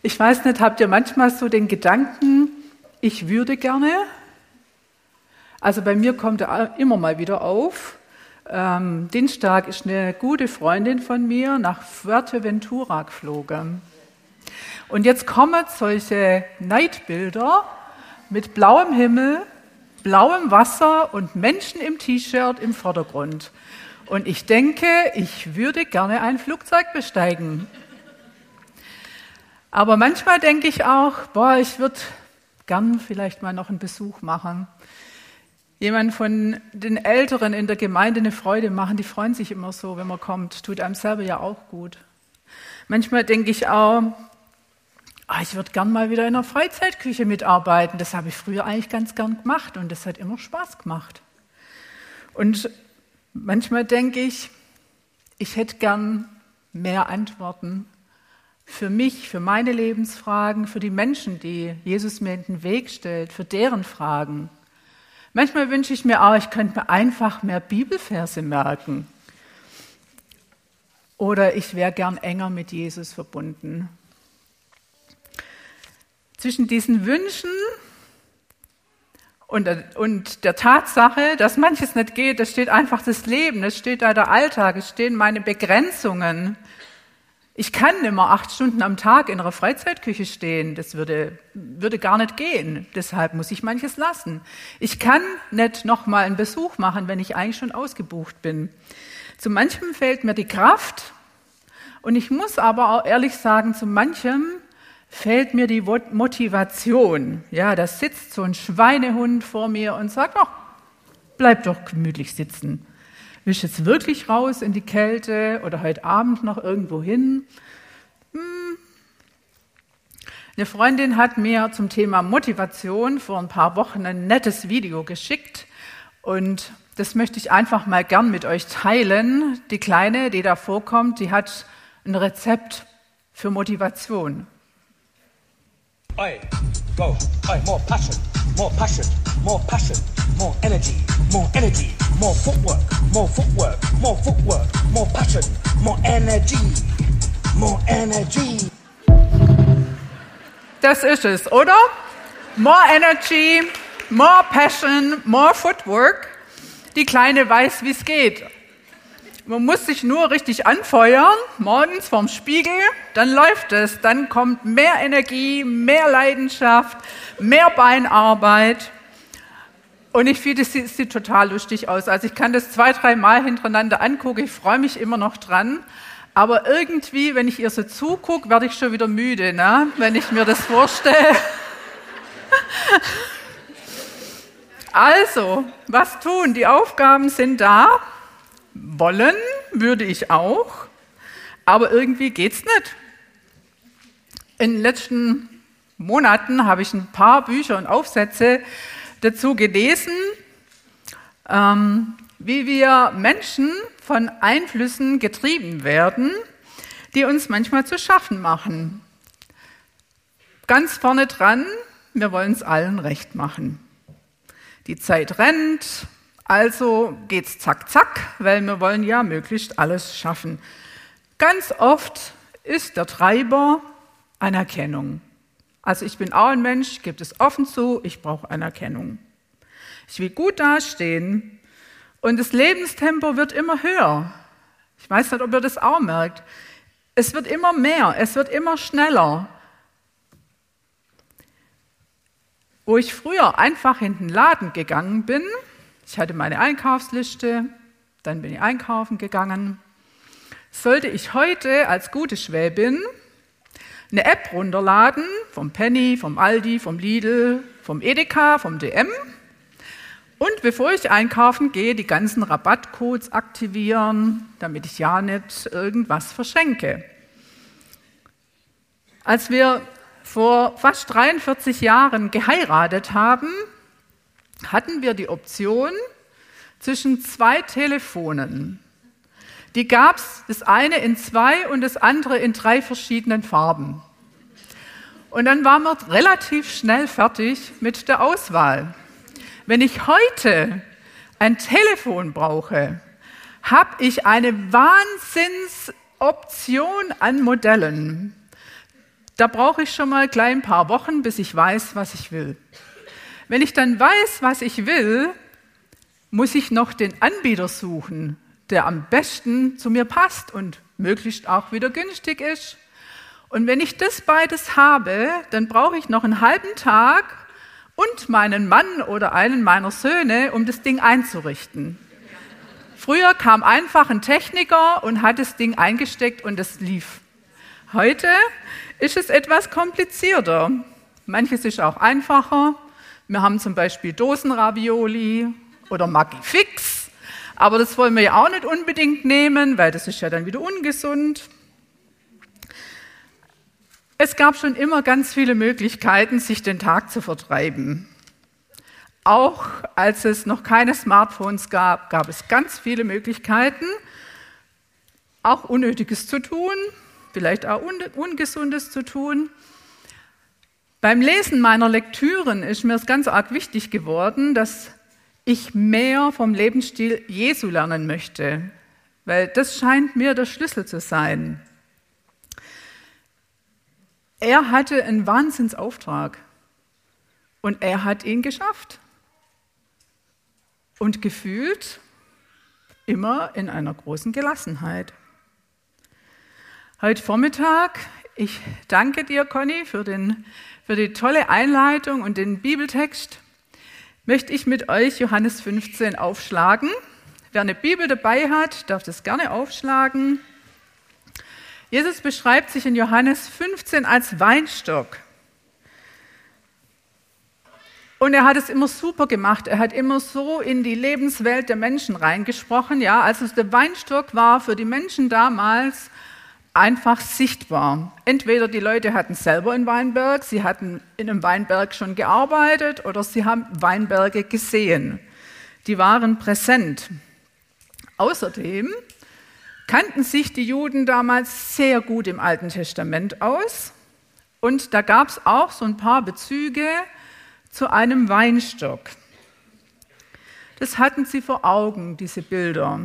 Ich weiß nicht, habt ihr manchmal so den Gedanken, ich würde gerne? Also bei mir kommt er immer mal wieder auf. Dienstag ist eine gute Freundin von mir nach Fuerteventura geflogen. Und jetzt kommen solche Neidbilder mit blauem Himmel, blauem Wasser und Menschen im T-Shirt im Vordergrund. Und ich denke, ich würde gerne ein Flugzeug besteigen. Aber manchmal denke ich auch, ich würde gern vielleicht mal noch einen Besuch machen. Jemand von den Älteren in der Gemeinde eine Freude machen, die freuen sich immer so, wenn man kommt. Tut einem selber ja auch gut. Manchmal denke ich auch, ich würde gern mal wieder in einer Freizeitküche mitarbeiten. Das habe ich früher eigentlich ganz gern gemacht und das hat immer Spaß gemacht. Und manchmal denke ich, ich hätte gern mehr Antworten für mich, für meine Lebensfragen, für die Menschen, die Jesus mir in den Weg stellt, für deren Fragen. Manchmal wünsche ich mir auch, ich könnte mir einfach mehr Bibelverse merken. Oder ich wäre gern enger mit Jesus verbunden. Zwischen diesen Wünschen und der Tatsache, dass manches nicht geht, da steht einfach das Leben, es steht da der Alltag, es stehen meine Begrenzungen. Ich kann nicht mehr 8 Stunden am Tag in einer Freizeitküche stehen, das würde gar nicht gehen. Deshalb muss ich manches lassen. Ich kann nicht nochmal einen Besuch machen, wenn ich eigentlich schon ausgebucht bin. Zu manchem fehlt mir die Kraft und ich muss aber auch ehrlich sagen, zu manchem fehlt mir die Motivation. Ja, da sitzt so ein Schweinehund vor mir und sagt, bleib doch gemütlich sitzen. Willst du jetzt wirklich raus in die Kälte oder heute Abend noch irgendwo hin? Eine Freundin hat mir zum Thema Motivation vor ein paar Wochen ein nettes Video geschickt und das möchte ich einfach mal gern mit euch teilen. Die Kleine, die da vorkommt, die hat ein Rezept für Motivation. Oi, go, oi, more passion, more passion, more passion, more energy, more energy, more footwork, more footwork, more footwork, more passion, more energy, more energy. Das ist es, oder? More energy, more passion, more footwork. Die Kleine weiß, wie es geht. Man muss sich nur richtig anfeuern, morgens vorm Spiegel, dann läuft es. Dann kommt mehr Energie, mehr Leidenschaft, mehr Beinarbeit. Und ich finde, es sieht total lustig aus. Also ich kann das 2-3 Mal hintereinander angucken, ich freue mich immer noch dran. Aber irgendwie, wenn ich ihr so zugucke, werde ich schon wieder müde, ne? Wenn ich mir das vorstelle. Also, was tun? Die Aufgaben sind da. Wollen würde ich auch, aber irgendwie geht's nicht. In den letzten Monaten habe ich ein paar Bücher und Aufsätze dazu gelesen, wie wir Menschen von Einflüssen getrieben werden, die uns manchmal zu schaffen machen. Ganz vorne dran, wir wollen es allen recht machen. Die Zeit rennt, also geht's zack, zack, weil wir wollen ja möglichst alles schaffen. Ganz oft ist der Treiber Anerkennung. Also ich bin auch ein Mensch, ich gebe es offen zu, ich brauche Anerkennung. Ich will gut dastehen und das Lebenstempo wird immer höher. Ich weiß nicht, ob ihr das auch merkt. Es wird immer mehr, es wird immer schneller. Wo ich früher einfach in den Laden gegangen bin, ich hatte meine Einkaufsliste, dann bin ich einkaufen gegangen, sollte ich heute als gute Schwäbin eine App runterladen, vom Penny, vom Aldi, vom Lidl, vom Edeka, vom DM und bevor ich einkaufen gehe, die ganzen Rabattcodes aktivieren, damit ich ja nicht irgendwas verschenke. Als wir vor fast 43 Jahren geheiratet haben, hatten wir die Option zwischen 2 Telefonen. Die gab es, das eine in 2 und das andere in 3 verschiedenen Farben. Und dann waren wir relativ schnell fertig mit der Auswahl. Wenn ich heute ein Telefon brauche, habe ich eine Wahnsinnsoption an Modellen. Da brauche ich schon mal gleich ein paar Wochen, bis ich weiß, was ich will. Wenn ich dann weiß, was ich will, muss ich noch den Anbieter suchen, der am besten zu mir passt und möglichst auch wieder günstig ist. Und wenn ich das beides habe, dann brauche ich noch einen halben Tag und meinen Mann oder einen meiner Söhne, um das Ding einzurichten. Früher kam einfach ein Techniker und hat das Ding eingesteckt und es lief. Heute ist es etwas komplizierter. Manches ist auch einfacher. Wir haben zum Beispiel Dosenravioli oder Maggi-Fix, aber das wollen wir ja auch nicht unbedingt nehmen, weil das ist ja dann wieder ungesund. Es gab schon immer ganz viele Möglichkeiten, sich den Tag zu vertreiben. Auch als es noch keine Smartphones gab, gab es ganz viele Möglichkeiten, auch Unnötiges zu tun, vielleicht auch Ungesundes zu tun. Beim Lesen meiner Lektüren ist mir es ganz arg wichtig geworden, dass ich mehr vom Lebensstil Jesu lernen möchte, weil das scheint mir der Schlüssel zu sein. Er hatte einen Wahnsinnsauftrag und er hat ihn geschafft und gefühlt immer in einer großen Gelassenheit. Heute Vormittag, ich danke dir, Conny, für die tolle Einleitung und den Bibeltext, möchte ich mit euch Johannes 15 aufschlagen. Wer eine Bibel dabei hat, darf das gerne aufschlagen. Jesus beschreibt sich in Johannes 15 als Weinstock. Und er hat es immer super gemacht. Er hat immer so in die Lebenswelt der Menschen reingesprochen. Ja, also der Weinstock war für die Menschen damals einfach sichtbar. Entweder die Leute hatten selber einen Weinberg, sie hatten in einem Weinberg schon gearbeitet oder sie haben Weinberge gesehen. Die waren präsent. Außerdem kannten sich die Juden damals sehr gut im Alten Testament aus und da gab es auch so ein paar Bezüge zu einem Weinstock. Das hatten sie vor Augen, diese Bilder.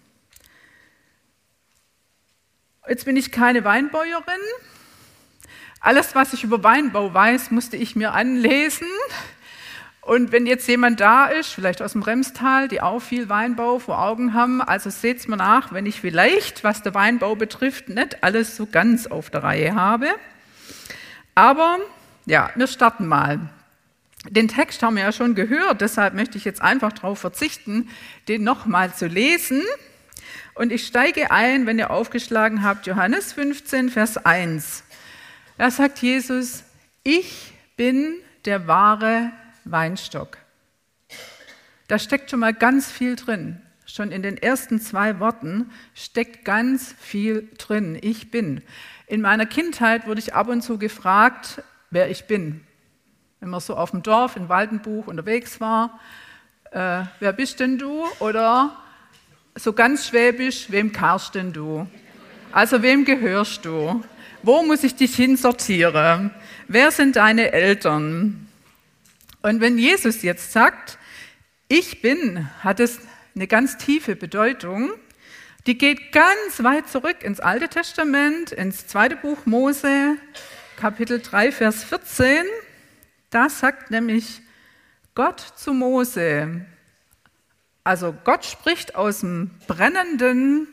Jetzt bin ich keine Weinbäuerin. Alles, was ich über Weinbau weiß, musste ich mir anlesen. Und wenn jetzt jemand da ist, vielleicht aus dem Remstal, die auch viel Weinbau vor Augen haben, also seht's mir nach, wenn ich vielleicht, was der Weinbau betrifft, nicht alles so ganz auf der Reihe habe. Aber ja, wir starten mal. Den Text haben wir ja schon gehört, deshalb möchte ich jetzt einfach darauf verzichten, den nochmal zu lesen. Und ich steige ein, wenn ihr aufgeschlagen habt, Johannes 15, Vers 1. Da sagt Jesus, ich bin der wahre Weinstock. Da steckt schon mal ganz viel drin. Schon in den ersten 2 Worten steckt ganz viel drin. Ich bin. In meiner Kindheit wurde ich ab und zu gefragt, wer ich bin. Wenn man so auf dem Dorf in Waldenbuch unterwegs war, wer bist denn du? Oder so ganz schwäbisch, wem gehörst denn du? Also wem gehörst du? Wo muss ich dich hinsortieren? Wer sind deine Eltern? Und wenn Jesus jetzt sagt, ich bin, hat es eine ganz tiefe Bedeutung. Die geht ganz weit zurück ins Alte Testament, ins 2. Buch Mose, Kapitel 3, Vers 14. Da sagt nämlich Gott zu Mose, also Gott spricht aus dem brennenden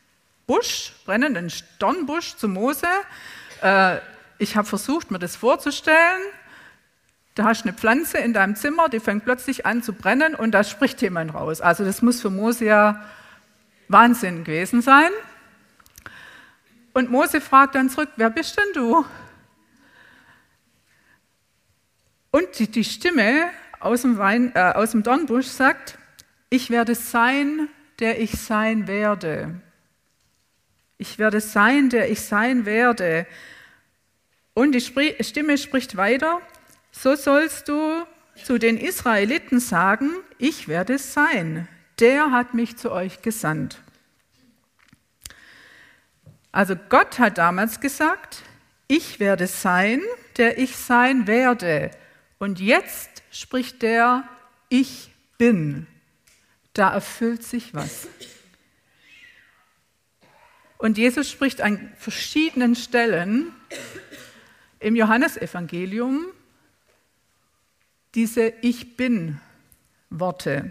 Dornbusch zu Mose. Ich habe versucht, mir das vorzustellen. Da hast du eine Pflanze in deinem Zimmer, die fängt plötzlich an zu brennen und da spricht jemand raus. Also das muss für Mose ja Wahnsinn gewesen sein. Und Mose fragt dann zurück, wer bist denn du? Und die Stimme aus dem Dornbusch sagt, ich werde sein, der ich sein werde. Ich werde sein, der ich sein werde. Und die Stimme spricht weiter, so sollst du zu den Israeliten sagen, ich werde es sein, der hat mich zu euch gesandt. Also Gott hat damals gesagt, ich werde sein, der ich sein werde. Und jetzt spricht der, ich bin. Da erfüllt sich was. Und Jesus spricht an verschiedenen Stellen im Johannesevangelium diese Ich Bin-Worte.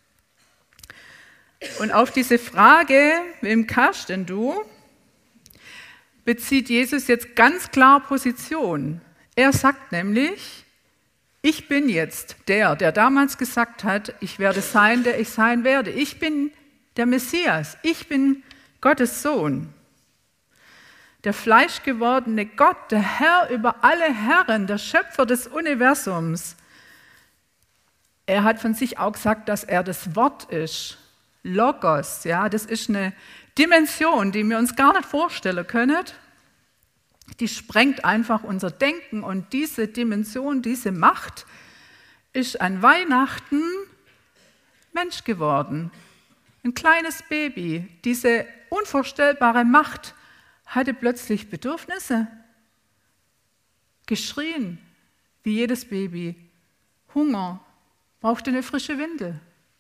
Und auf diese Frage, wem gehörst denn du, bezieht Jesus jetzt ganz klar Position. Er sagt nämlich, ich bin jetzt der damals gesagt hat, ich werde sein, der ich sein werde. Ich bin der Messias, ich bin Gottes Sohn. Der fleischgewordene Gott, der Herr über alle Herren, der Schöpfer des Universums. Er hat von sich auch gesagt, dass er das Wort ist. Logos, ja, das ist eine Dimension, die wir uns gar nicht vorstellen können. Die sprengt einfach unser Denken und diese Dimension, diese Macht ist an Weihnachten Mensch geworden. Ein kleines Baby. Diese unvorstellbare Macht hatte plötzlich Bedürfnisse, geschrien wie jedes Baby, Hunger, brauchte eine frische Windel.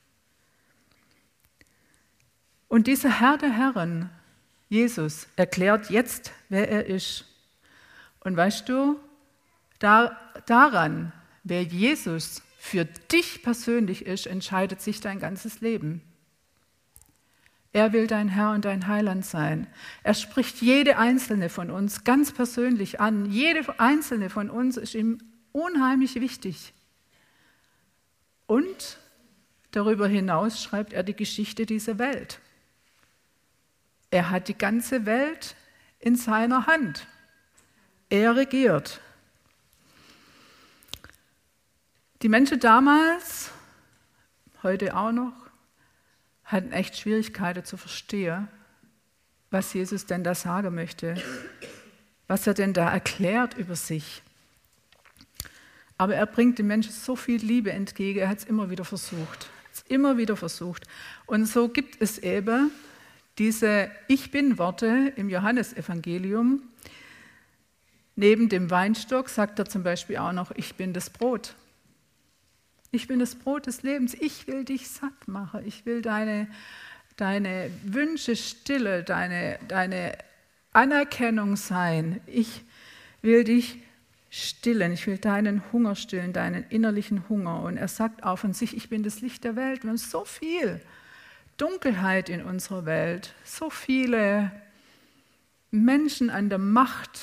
Und dieser Herr der Herren, Jesus, erklärt jetzt, wer er ist. Und weißt du, daran, wer Jesus für dich persönlich ist, entscheidet sich dein ganzes Leben. Er will dein Herr und dein Heiland sein. Er spricht jede einzelne von uns ganz persönlich an. Jede einzelne von uns ist ihm unheimlich wichtig. Und darüber hinaus schreibt er die Geschichte dieser Welt. Er hat die ganze Welt in seiner Hand. Er regiert. Die Menschen damals, heute auch noch, hatten echt Schwierigkeiten zu verstehen, was Jesus denn da sagen möchte, was er denn da erklärt über sich. Aber er bringt den Menschen so viel Liebe entgegen, er hat es immer wieder versucht. Und so gibt es eben diese Ich-Bin-Worte im Johannesevangelium. Neben dem Weinstock sagt er zum Beispiel auch noch, ich bin das Brot. Ich bin das Brot des Lebens. Ich will dich satt machen. Ich will deine Wünsche stille, deine Anerkennung sein. Ich will dich stillen. Ich will deinen Hunger stillen, deinen innerlichen Hunger. Und er sagt auch von sich, ich bin das Licht der Welt. Wir haben so viel Dunkelheit in unserer Welt, so viele Menschen an der Macht,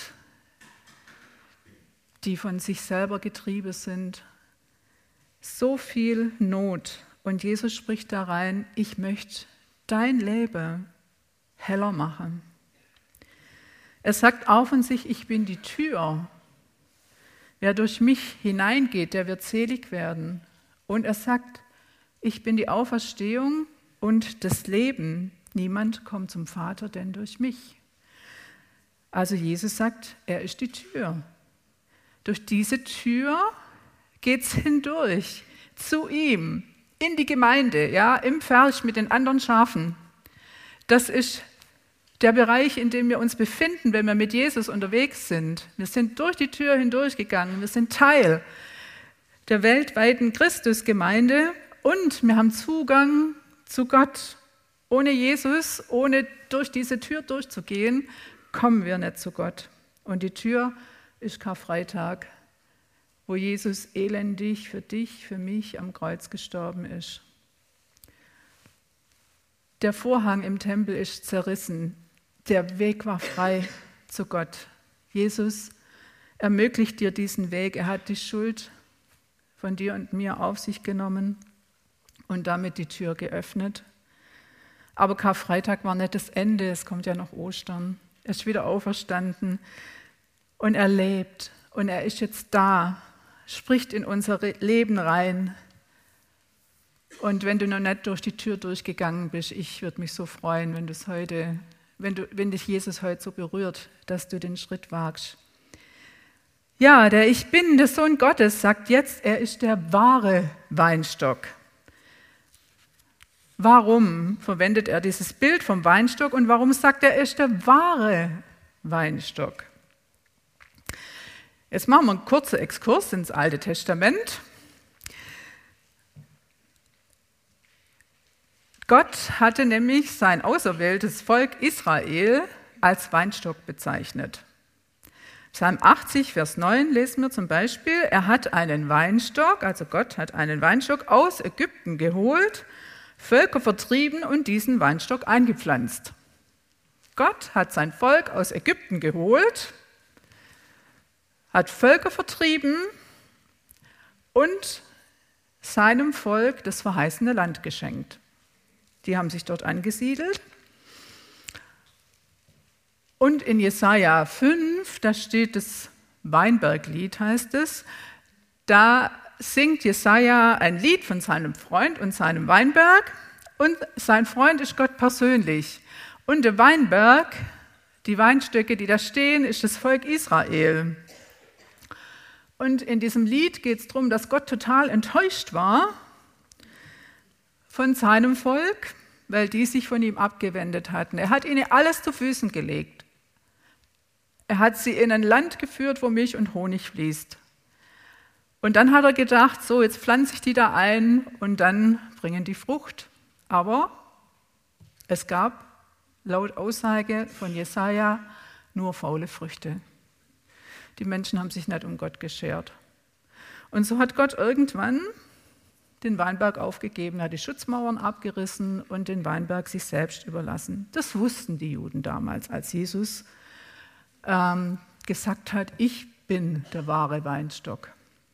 die von sich selber getrieben sind. So viel Not. Und Jesus spricht da rein, ich möchte dein Leben heller machen. Er sagt auch von sich, ich bin die Tür. Wer durch mich hineingeht, der wird selig werden. Und er sagt, ich bin die Auferstehung und das Leben. Niemand kommt zum Vater, denn durch mich. Also Jesus sagt, er ist die Tür. Durch diese Tür geht es hindurch, zu ihm, in die Gemeinde, ja, im Pferch mit den anderen Schafen. Das ist der Bereich, in dem wir uns befinden, wenn wir mit Jesus unterwegs sind. Wir sind durch die Tür hindurchgegangen, wir sind Teil der weltweiten Christusgemeinde und wir haben Zugang zu Gott. Ohne Jesus, ohne durch diese Tür durchzugehen, kommen wir nicht zu Gott. Und die Tür ist Karfreitag, wo Jesus elendig für dich, für mich am Kreuz gestorben ist. Der Vorhang im Tempel ist zerrissen. Der Weg war frei zu Gott. Jesus ermöglicht dir diesen Weg. Er hat die Schuld von dir und mir auf sich genommen und damit die Tür geöffnet. Aber Karfreitag war nicht das Ende, es kommt ja noch Ostern. Er ist wieder auferstanden und er lebt und er ist jetzt da, spricht in unser Leben rein. Und wenn du noch nicht durch die Tür durchgegangen bist, ich würde mich so freuen, wenn dich Jesus heute so berührt, dass du den Schritt wagst. Ja, der Ich Bin, der Sohn Gottes, sagt jetzt, er ist der wahre Weinstock. Warum verwendet er dieses Bild vom Weinstock und warum sagt er ist der wahre Weinstock? Jetzt machen wir einen kurzen Exkurs ins Alte Testament. Gott hatte nämlich sein auserwähltes Volk Israel als Weinstock bezeichnet. Psalm 80, Vers 9 lesen wir zum Beispiel, er hat einen Weinstock, also Gott hat einen Weinstock aus Ägypten geholt, Völker vertrieben und diesen Weinstock eingepflanzt. Gott hat sein Volk aus Ägypten geholt, hat Völker vertrieben und seinem Volk das verheißene Land geschenkt. Die haben sich dort angesiedelt. Und in Jesaja 5, da steht das Weinberglied, heißt es, da singt Jesaja ein Lied von seinem Freund und seinem Weinberg und sein Freund ist Gott persönlich. Und der Weinberg, die Weinstöcke, die da stehen, ist das Volk Israel. Und in diesem Lied geht es darum, dass Gott total enttäuscht war von seinem Volk, weil die sich von ihm abgewendet hatten. Er hat ihnen alles zu Füßen gelegt. Er hat sie in ein Land geführt, wo Milch und Honig fließt. Und dann hat er gedacht, so, jetzt pflanze ich die da ein und dann bringen die Frucht. Aber es gab laut Aussage von Jesaja nur faule Früchte. Die Menschen haben sich nicht um Gott geschert. Und so hat Gott irgendwann den Weinberg aufgegeben, hat die Schutzmauern abgerissen und den Weinberg sich selbst überlassen. Das wussten die Juden damals, als Jesus gesagt hat, ich bin der wahre Weinstock.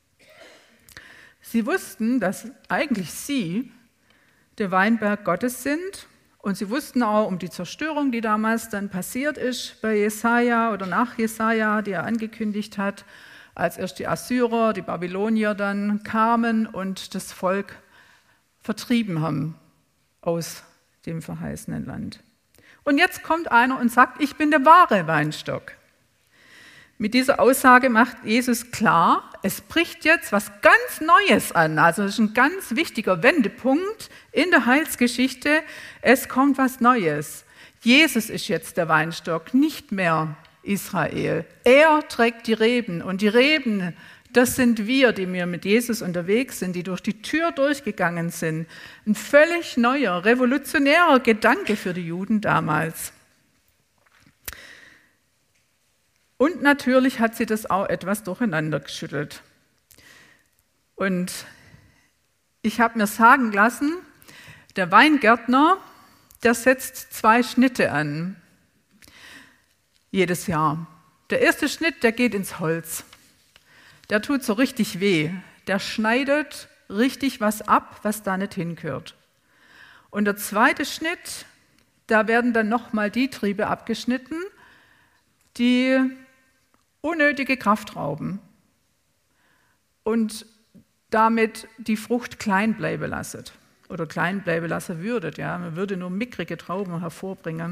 Sie wussten, dass eigentlich sie der Weinberg Gottes sind und sie wussten auch um die Zerstörung, die damals dann passiert ist bei Jesaja oder nach Jesaja, die er angekündigt hat, als erst die Assyrer, die Babylonier dann kamen und das Volk vertrieben haben aus dem verheißenen Land. Und jetzt kommt einer und sagt, ich bin der wahre Weinstock. Mit dieser Aussage macht Jesus klar, es bricht jetzt was ganz Neues an. Also das ist ein ganz wichtiger Wendepunkt in der Heilsgeschichte. Es kommt was Neues. Jesus ist jetzt der Weinstock, nicht mehr Israel. Er trägt die Reben und die Reben, das sind wir, die mit Jesus unterwegs sind, die durch die Tür durchgegangen sind. Ein völlig neuer, revolutionärer Gedanke für die Juden damals. Und natürlich hat sie das auch etwas durcheinander geschüttelt. Und ich habe mir sagen lassen, der Weingärtner, der setzt 2 Schnitte an, jedes Jahr. Der erste Schnitt, der geht ins Holz. Der tut so richtig weh. Der schneidet richtig was ab, was da nicht hingehört. Und der zweite Schnitt, da werden dann nochmal die Triebe abgeschnitten, die unnötige Kraft rauben und damit die Frucht klein bleiben lassen oder klein bleiben lassen würdet. Ja? Man würde nur mickrige Trauben hervorbringen.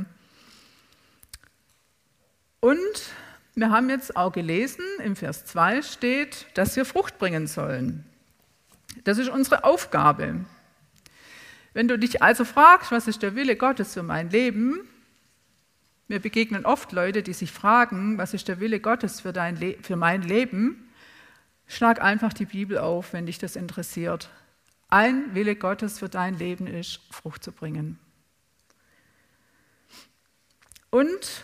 Und wir haben jetzt auch gelesen, im Vers 2 steht, dass wir Frucht bringen sollen. Das ist unsere Aufgabe. Wenn du dich also fragst, was ist der Wille Gottes für mein Leben? Mir begegnen oft Leute, die sich fragen, was ist der Wille Gottes für mein Leben? Schlag einfach die Bibel auf, wenn dich das interessiert. Ein Wille Gottes für dein Leben ist, Frucht zu bringen. Und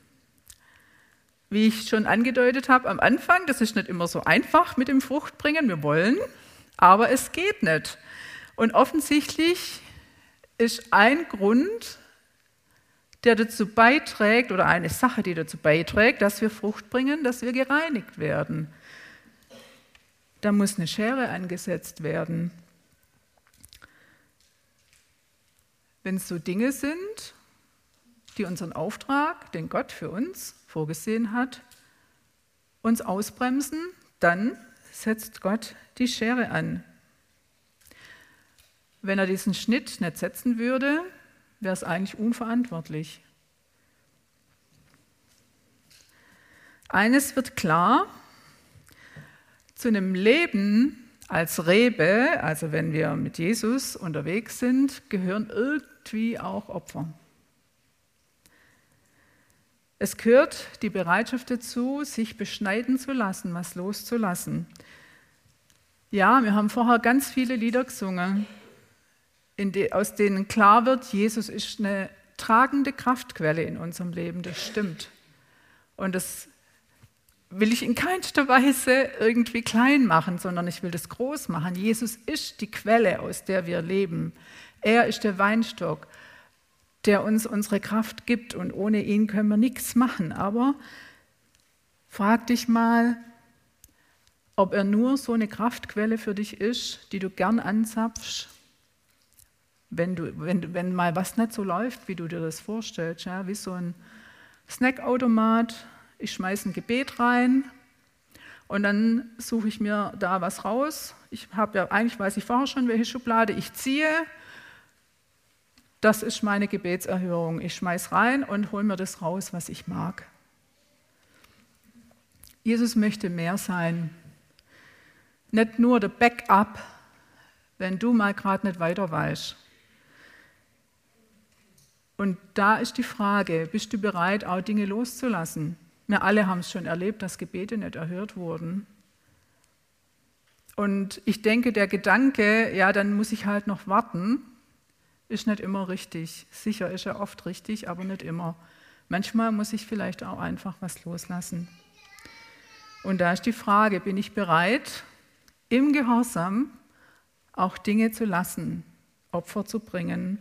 wie ich schon angedeutet habe am Anfang, das ist nicht immer so einfach mit dem Fruchtbringen. Wir wollen, aber es geht nicht. Und offensichtlich ist ein Grund, der dazu beiträgt, oder eine Sache, die dazu beiträgt, dass wir Frucht bringen, dass wir gereinigt werden. Da muss eine Schere angesetzt werden. Wenn es so Dinge sind, die unseren Auftrag, den Gott für uns vorgesehen hat, uns ausbremsen, dann setzt Gott die Schere an. Wenn er diesen Schnitt nicht setzen würde, wäre es eigentlich unverantwortlich. Eines wird klar, zu einem Leben als Rebe, also wenn wir mit Jesus unterwegs sind, gehören irgendwie auch Opfer. Es gehört die Bereitschaft dazu, sich beschneiden zu lassen, was loszulassen. Ja, wir haben vorher ganz viele Lieder gesungen, aus denen klar wird, Jesus ist eine tragende Kraftquelle in unserem Leben, das stimmt. Und das will ich in keinster Weise irgendwie klein machen, sondern ich will das groß machen. Jesus ist die Quelle, aus der wir leben. Er ist der Weinstock, der uns unsere Kraft gibt und ohne ihn können wir nichts machen. Aber frag dich mal, ob er nur so eine Kraftquelle für dich ist, die du gern anzapfst, wenn mal was nicht so läuft, wie du dir das vorstellst, ja, wie so ein Snackautomat. Ich schmeiße ein Gebet rein und dann suche ich mir da was raus. Eigentlich weiß ich vorher schon, welche Schublade ich ziehe. Das ist meine Gebetserhörung. Ich schmeiße rein und hole mir das raus, was ich mag. Jesus möchte mehr sein. Nicht nur der Backup, wenn du mal gerade nicht weiter weißt. Und da ist die Frage, bist du bereit, auch Dinge loszulassen? Wir alle haben es schon erlebt, dass Gebete nicht erhört wurden. Und ich denke, der Gedanke, ja, dann muss ich halt noch warten, ist nicht immer richtig. Sicher ist er oft richtig, aber nicht immer. Manchmal muss ich vielleicht auch einfach was loslassen. Und da ist die Frage, bin ich bereit, im Gehorsam auch Dinge zu lassen, Opfer zu bringen?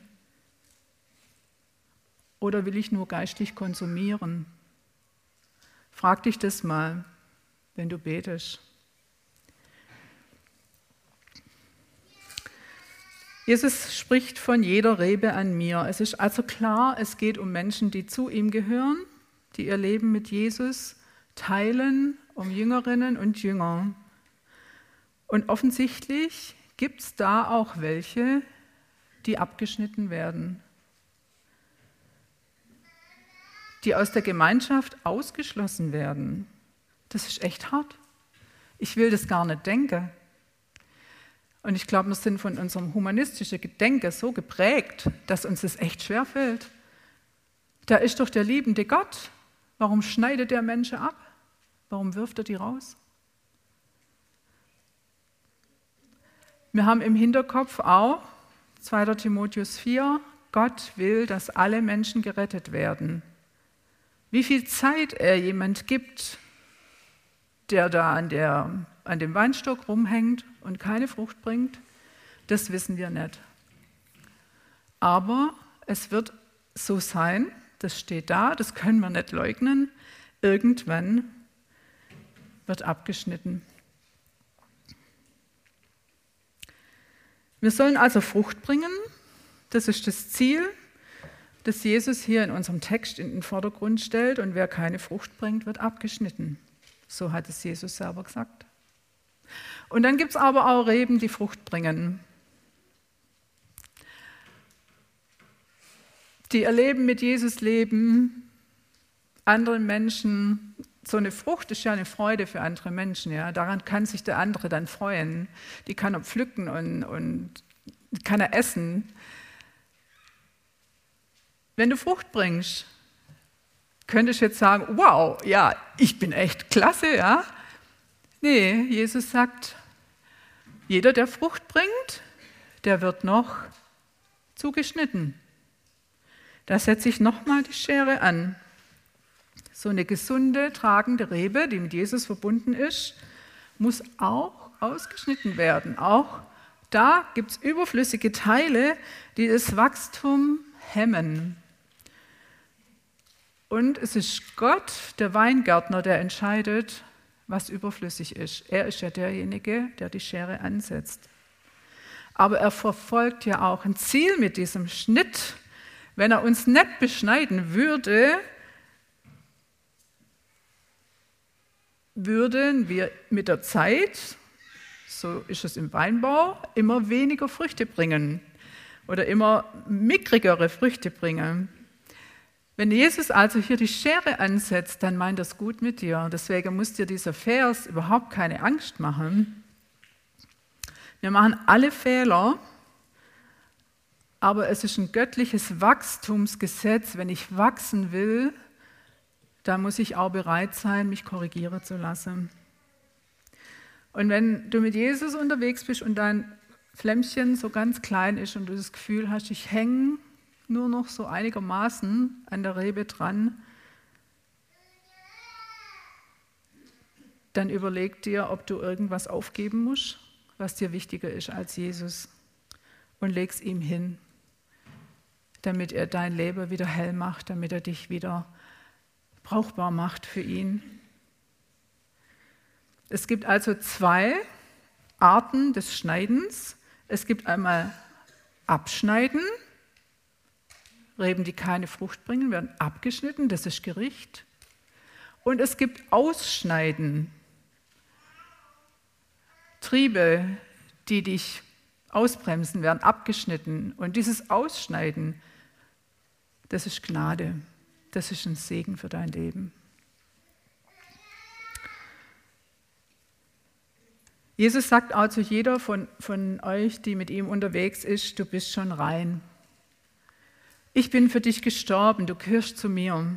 Oder will ich nur geistig konsumieren? Frag dich das mal, wenn du betest. Jesus spricht von jeder Rebe an mir. Es ist also klar, es geht um Menschen, die zu ihm gehören, die ihr Leben mit Jesus teilen, um Jüngerinnen und Jünger. Und offensichtlich gibt es da auch welche, die abgeschnitten werden, die aus der Gemeinschaft ausgeschlossen werden. Das ist echt hart. Ich will das gar nicht denken. Und ich glaube, wir sind von unserem humanistischen Gedenken so geprägt, dass uns das echt schwerfällt. Da ist doch der liebende Gott. Warum schneidet der Menschen ab? Warum wirft er die raus? Wir haben im Hinterkopf auch 2. Timotheus 4, Gott will, dass alle Menschen gerettet werden. Wie viel Zeit er jemand gibt, der da an dem Weinstock rumhängt und keine Frucht bringt, das wissen wir nicht. Aber es wird so sein, das steht da, das können wir nicht leugnen, irgendwann wird abgeschnitten. Wir sollen also Frucht bringen, das ist das Ziel, das Jesus hier in unserem Text in den Vordergrund stellt, und wer keine Frucht bringt, wird abgeschnitten. So hat es Jesus selber gesagt. Und dann gibt es aber auch Reben, die Frucht bringen. Die erleben mit Jesus Leben, anderen Menschen. So eine Frucht ist ja eine Freude für andere Menschen. Ja? Daran kann sich der andere dann freuen. Die kann er pflücken und kann er essen. Wenn du Frucht bringst, könntest du jetzt sagen, wow, ja, ich bin echt klasse, ja? Nee, Jesus sagt, jeder, der Frucht bringt, der wird noch zugeschnitten. Da setze ich nochmal die Schere an. So eine gesunde, tragende Rebe, die mit Jesus verbunden ist, muss auch ausgeschnitten werden. Auch da gibt es überflüssige Teile, die das Wachstum hemmen. Und es ist Gott, der Weingärtner, der entscheidet, was überflüssig ist. Er ist ja derjenige, der die Schere ansetzt. Aber er verfolgt ja auch ein Ziel mit diesem Schnitt. Wenn er uns nicht beschneiden würde, würden wir mit der Zeit, so ist es im Weinbau, immer weniger Früchte bringen oder immer mickrigere Früchte bringen. Wenn Jesus also hier die Schere ansetzt, dann meint das gut mit dir. Deswegen muss dir dieser Vers überhaupt keine Angst machen. Wir machen alle Fehler, aber es ist ein göttliches Wachstumsgesetz. Wenn ich wachsen will, dann muss ich auch bereit sein, mich korrigieren zu lassen. Und wenn du mit Jesus unterwegs bist und dein Flämmchen so ganz klein ist und du das Gefühl hast, ich hänge nur noch so einigermaßen an der Rebe dran, dann überleg dir, ob du irgendwas aufgeben musst, was dir wichtiger ist als Jesus, und leg's ihm hin, damit er dein Leben wieder hell macht, damit er dich wieder brauchbar macht für ihn. Es gibt also 2 Arten des Schneidens. Es gibt einmal Abschneiden. Reben, die keine Frucht bringen, werden abgeschnitten, das ist Gericht. Und es gibt Ausschneiden. Triebe, die dich ausbremsen, werden abgeschnitten. Und dieses Ausschneiden, das ist Gnade. Das ist ein Segen für dein Leben. Jesus sagt auch zu jeder von euch, die mit ihm unterwegs ist, du bist schon rein. Ich bin für dich gestorben, du gehörst zu mir.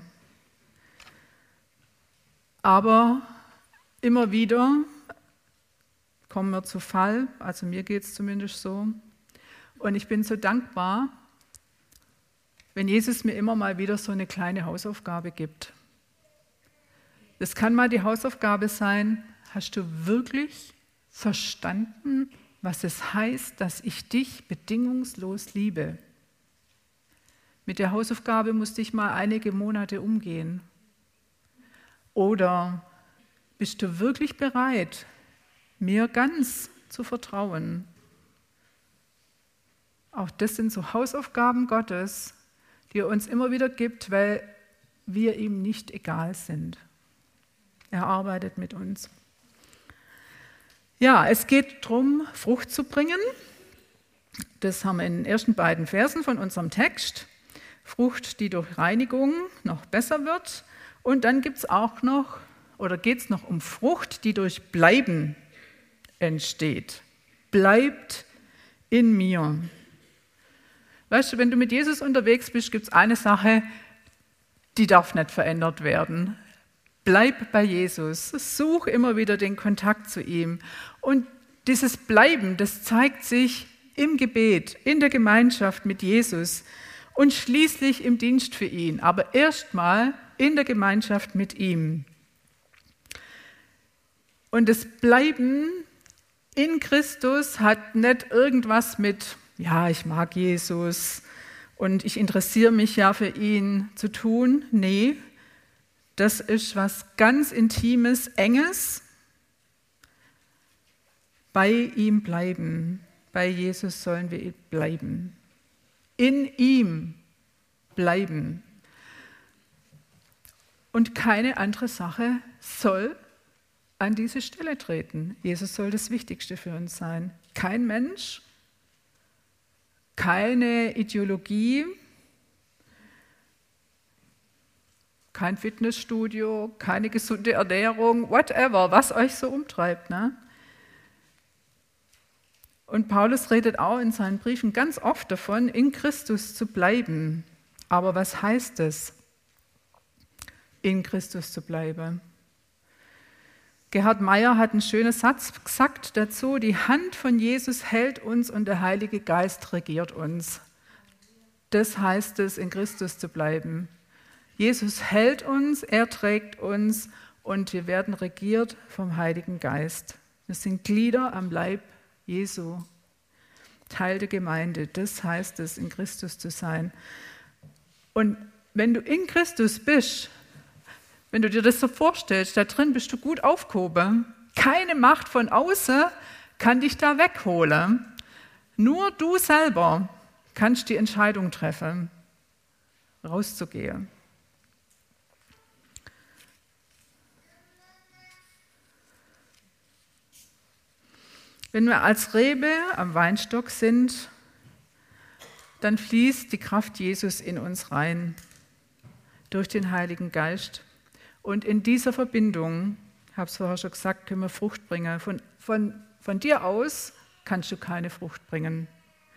Aber immer wieder kommen wir zu Fall, also mir geht es zumindest so. Und ich bin so dankbar, wenn Jesus mir immer mal wieder so eine kleine Hausaufgabe gibt. Das kann mal die Hausaufgabe sein, hast du wirklich verstanden, was es heißt, dass ich dich bedingungslos liebe? Mit der Hausaufgabe musste ich mal einige Monate umgehen. Oder bist du wirklich bereit, mir ganz zu vertrauen? Auch das sind so Hausaufgaben Gottes, die er uns immer wieder gibt, weil wir ihm nicht egal sind. Er arbeitet mit uns. Ja, es geht darum, Frucht zu bringen. Das haben wir in den ersten beiden Versen von unserem Text. Frucht, die durch Reinigung noch besser wird. Und dann geht es noch um Frucht, die durch Bleiben entsteht. Bleibt in mir. Weißt du, wenn du mit Jesus unterwegs bist, gibt es eine Sache, die darf nicht verändert werden. Bleib bei Jesus, such immer wieder den Kontakt zu ihm. Und dieses Bleiben, das zeigt sich im Gebet, in der Gemeinschaft mit Jesus und schließlich im Dienst für ihn, aber erstmal in der Gemeinschaft mit ihm. Und das Bleiben in Christus hat nicht irgendwas mit, ja, ich mag Jesus und ich interessiere mich ja für ihn zu tun. Nee, das ist was ganz Intimes, Enges. Bei ihm bleiben. Bei Jesus sollen wir bleiben. In ihm bleiben. Und keine andere Sache soll an diese Stelle treten. Jesus soll das Wichtigste für uns sein. Kein Mensch, keine Ideologie, kein Fitnessstudio, keine gesunde Ernährung, whatever, was euch so umtreibt. Ne? Und Paulus redet auch in seinen Briefen ganz oft davon, in Christus zu bleiben. Aber was heißt es, in Christus zu bleiben? Gerhard Meyer hat einen schönen Satz gesagt dazu, die Hand von Jesus hält uns und der Heilige Geist regiert uns. Das heißt es, in Christus zu bleiben. Jesus hält uns, er trägt uns und wir werden regiert vom Heiligen Geist. Wir sind Glieder am Leib Jesu, Teil der Gemeinde. Das heißt es, in Christus zu sein. Und wenn du in Christus bist, wenn du dir das so vorstellst, da drin bist du gut aufgehoben. Keine Macht von außen kann dich da wegholen. Nur du selber kannst die Entscheidung treffen, rauszugehen. Wenn wir als Rebe am Weinstock sind, dann fließt die Kraft Jesus in uns rein, durch den Heiligen Geist. Und in dieser Verbindung, ich habe es vorher schon gesagt, können wir Frucht bringen. Von dir aus kannst du keine Frucht bringen.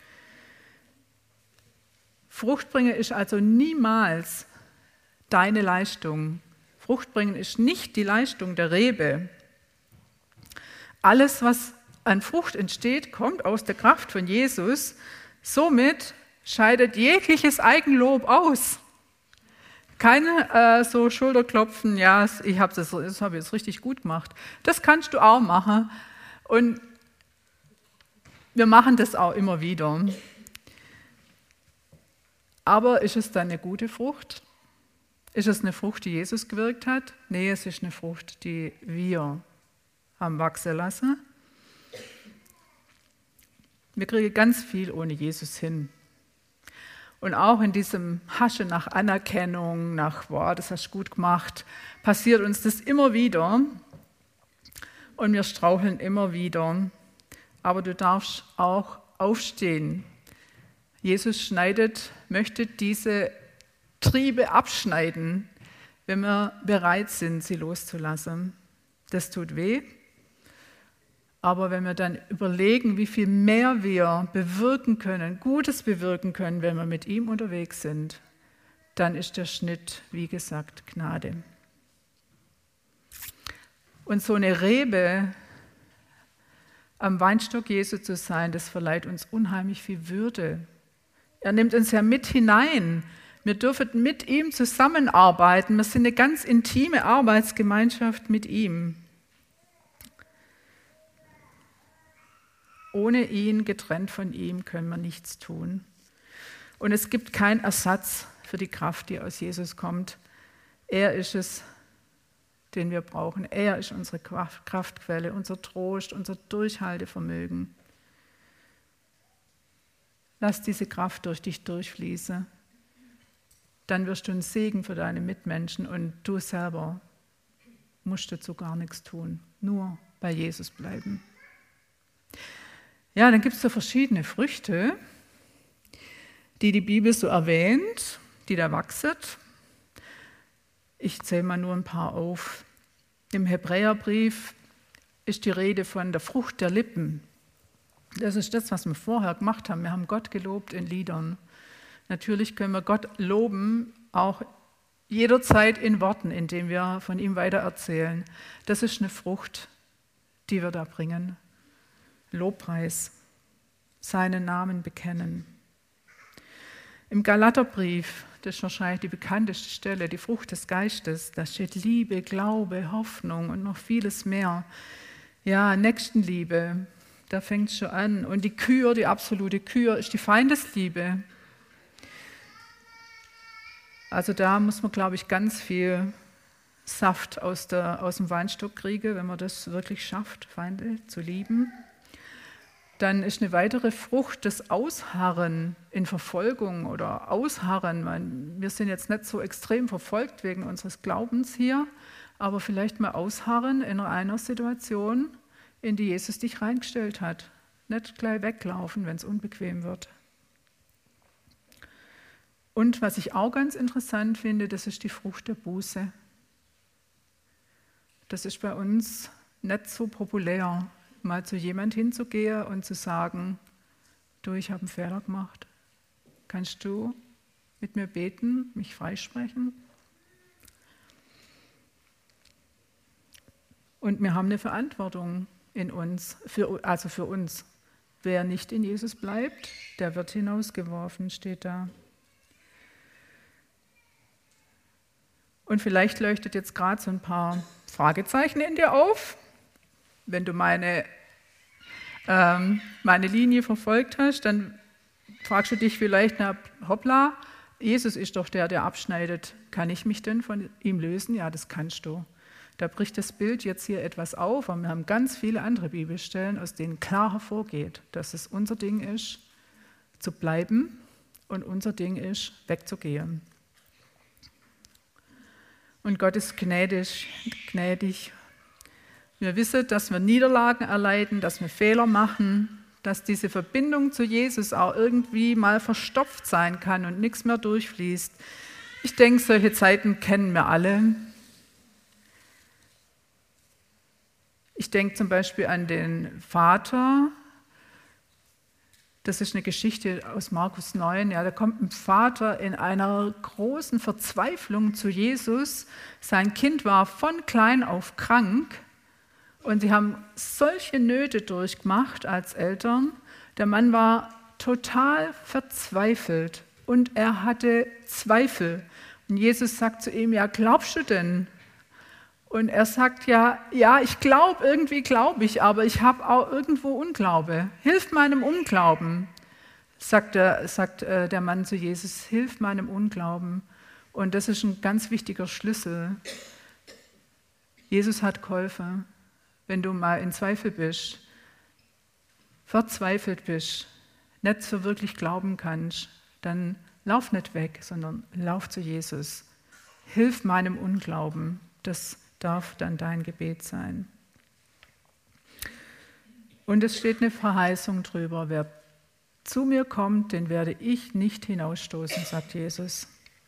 Frucht bringen ist also niemals deine Leistung. Frucht bringen ist nicht die Leistung der Rebe. Alles, was an Frucht entsteht, kommt aus der Kraft von Jesus. Somit scheidet jegliches Eigenlob aus. Keine so Schulterklopfen, ja, das habe ich jetzt richtig gut gemacht. Das kannst du auch machen. Und wir machen das auch immer wieder. Aber ist es dann eine gute Frucht? Ist es eine Frucht, die Jesus gewirkt hat? Nee, es ist eine Frucht, die wir haben wachsen lassen. Wir kriegen ganz viel ohne Jesus hin. Und auch in diesem Hasche nach Anerkennung, nach, wow, das hast du gut gemacht, passiert uns das immer wieder. Und wir straucheln immer wieder. Aber du darfst auch aufstehen. Jesus möchte diese Triebe abschneiden, wenn wir bereit sind, sie loszulassen. Das tut weh. Aber wenn wir dann überlegen, wie viel mehr wir bewirken können, Gutes bewirken können, wenn wir mit ihm unterwegs sind, dann ist der Schnitt, wie gesagt, Gnade. Und so eine Rebe am Weinstock Jesu zu sein, das verleiht uns unheimlich viel Würde. Er nimmt uns ja mit hinein. Wir dürfen mit ihm zusammenarbeiten. Wir sind eine ganz intime Arbeitsgemeinschaft mit ihm. Ohne ihn, getrennt von ihm, können wir nichts tun. Und es gibt keinen Ersatz für die Kraft, die aus Jesus kommt. Er ist es, den wir brauchen. Er ist unsere Kraftquelle, unser Trost, unser Durchhaltevermögen. Lass diese Kraft durch dich durchfließen. Dann wirst du ein Segen für deine Mitmenschen und du selber musst dazu gar nichts tun. Nur bei Jesus bleiben. Ja, dann gibt es so verschiedene Früchte, die die Bibel so erwähnt, die da wachsen. Ich zähle mal nur ein paar auf. Im Hebräerbrief ist die Rede von der Frucht der Lippen. Das ist das, was wir vorher gemacht haben. Wir haben Gott gelobt in Liedern. Natürlich können wir Gott loben, auch jederzeit in Worten, indem wir von ihm weitererzählen. Das ist eine Frucht, die wir da bringen. Lobpreis, seinen Namen bekennen. Im Galaterbrief, das ist wahrscheinlich die bekannteste Stelle, die Frucht des Geistes, da steht Liebe, Glaube, Hoffnung und noch vieles mehr. Ja, Nächstenliebe, da fängt es schon an. Und die Kür, die absolute Kür, ist die Feindesliebe. Also da muss man, glaube ich, ganz viel Saft aus dem Weinstock kriegen, wenn man das wirklich schafft, Feinde zu lieben. Dann ist eine weitere Frucht das Ausharren in Verfolgung oder Ausharren. Wir sind jetzt nicht so extrem verfolgt wegen unseres Glaubens hier, aber vielleicht mal ausharren in einer Situation, in die Jesus dich reingestellt hat. Nicht gleich weglaufen, wenn es unbequem wird. Und was ich auch ganz interessant finde, das ist die Frucht der Buße. Das ist bei uns nicht so populär, mal zu jemand hinzugehen und zu sagen, du, ich habe einen Fehler gemacht. Kannst du mit mir beten, mich freisprechen? Und wir haben eine Verantwortung in uns, für uns. Wer nicht in Jesus bleibt, der wird hinausgeworfen, steht da. Und vielleicht leuchtet jetzt gerade so ein paar Fragezeichen in dir auf. Wenn du meine Linie verfolgt hast, dann fragst du dich vielleicht, na hoppla, Jesus ist doch der abschneidet. Kann ich mich denn von ihm lösen? Ja, das kannst du. Da bricht das Bild jetzt hier etwas auf, aber wir haben ganz viele andere Bibelstellen, aus denen klar hervorgeht, dass es unser Ding ist, zu bleiben und unser Ding ist, wegzugehen. Und Gott ist gnädig. Wir wissen, dass wir Niederlagen erleiden, dass wir Fehler machen, dass diese Verbindung zu Jesus auch irgendwie mal verstopft sein kann und nichts mehr durchfließt. Ich denke, solche Zeiten kennen wir alle. Ich denke zum Beispiel an den Vater. Das ist eine Geschichte aus Markus 9. Ja, da kommt ein Vater in einer großen Verzweiflung zu Jesus. Sein Kind war von klein auf krank und sie haben solche Nöte durchgemacht als Eltern. Der Mann war total verzweifelt und er hatte Zweifel. Und Jesus sagt zu ihm, ja, glaubst du denn? Und er sagt, ja, ich glaube, irgendwie glaube ich, aber ich habe auch irgendwo Unglaube. Hilf meinem Unglauben, sagt der Mann zu Jesus, hilf meinem Unglauben. Und das ist ein ganz wichtiger Schlüssel. Jesus hat geholfen, wenn du mal in Zweifel bist, verzweifelt bist, nicht so wirklich glauben kannst, dann lauf nicht weg, sondern lauf zu Jesus. Hilf meinem Unglauben. Das darf dann dein Gebet sein. Und es steht eine Verheißung drüber. Wer zu mir kommt, den werde ich nicht hinausstoßen, sagt Jesus.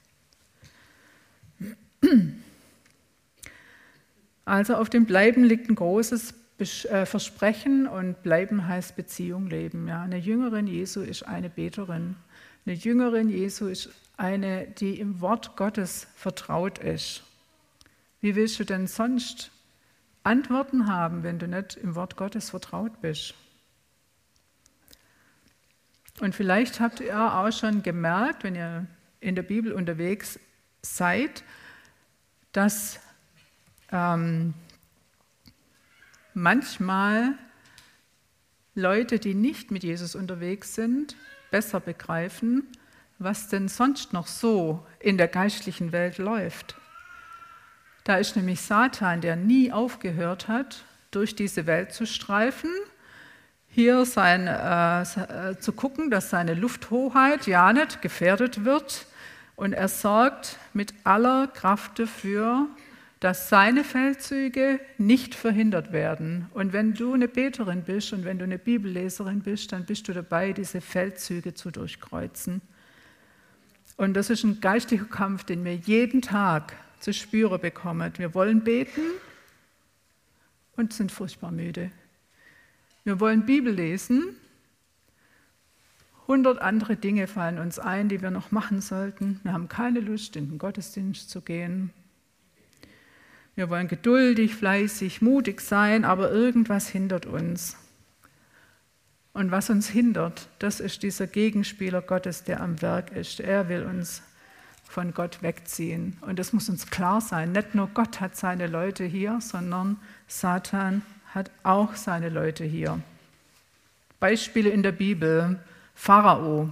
Also auf dem Bleiben liegt ein großes Versprechen und Bleiben heißt Beziehung leben. Ja, eine Jüngerin Jesu ist eine Beterin. Eine Jüngerin Jesu ist eine, die im Wort Gottes vertraut ist. Wie willst du denn sonst Antworten haben, wenn du nicht im Wort Gottes vertraut bist? Und vielleicht habt ihr auch schon gemerkt, wenn ihr in der Bibel unterwegs seid, dass manchmal Leute, die nicht mit Jesus unterwegs sind, besser begreifen, was denn sonst noch so in der geistlichen Welt läuft. Da ist nämlich Satan, der nie aufgehört hat, durch diese Welt zu streifen, hier zu gucken, dass seine Lufthoheit ja nicht gefährdet wird. Und er sorgt mit aller Kraft dafür, dass seine Feldzüge nicht verhindert werden. Und wenn du eine Beterin bist und wenn du eine Bibelleserin bist, dann bist du dabei, diese Feldzüge zu durchkreuzen. Und das ist ein geistlicher Kampf, den wir jeden Tag zu spüren bekommen. Wir wollen beten und sind furchtbar müde. Wir wollen Bibel lesen. 100 andere Dinge fallen uns ein, die wir noch machen sollten. Wir haben keine Lust, in den Gottesdienst zu gehen. Wir wollen geduldig, fleißig, mutig sein, aber irgendwas hindert uns. Und was uns hindert, das ist dieser Gegenspieler Gottes, der am Werk ist. Er will uns von Gott wegziehen. Und das muss uns klar sein. Nicht nur Gott hat seine Leute hier, sondern Satan hat auch seine Leute hier. Beispiele in der Bibel. Pharao.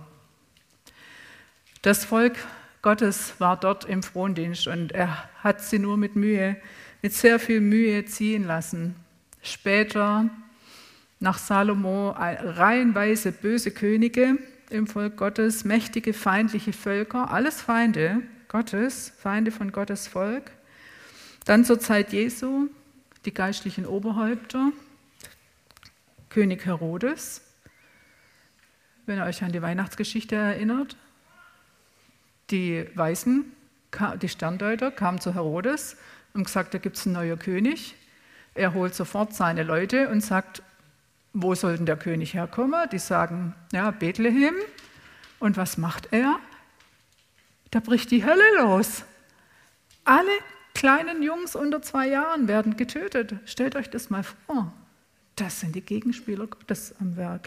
Das Volk Gottes war dort im Frondienst und er hat sie nur mit sehr viel Mühe ziehen lassen. Später, nach Salomo, reihenweise böse Könige im Volk Gottes, mächtige, feindliche Völker, alles Feinde Gottes, Feinde von Gottes Volk. Dann zur Zeit Jesu die geistlichen Oberhäupter, König Herodes, wenn ihr euch an die Weihnachtsgeschichte erinnert. Die Weisen, die Sterndeuter, kamen zu Herodes und gesagt, da gibt es einen neuen König. Er holt sofort seine Leute und sagt, wo soll denn der König herkommen? Die sagen, ja, Bethlehem. Und was macht er? Da bricht die Hölle los. Alle kleinen Jungs unter 2 Jahren werden getötet. Stellt euch das mal vor. Das sind die Gegenspieler Gottes am Werk.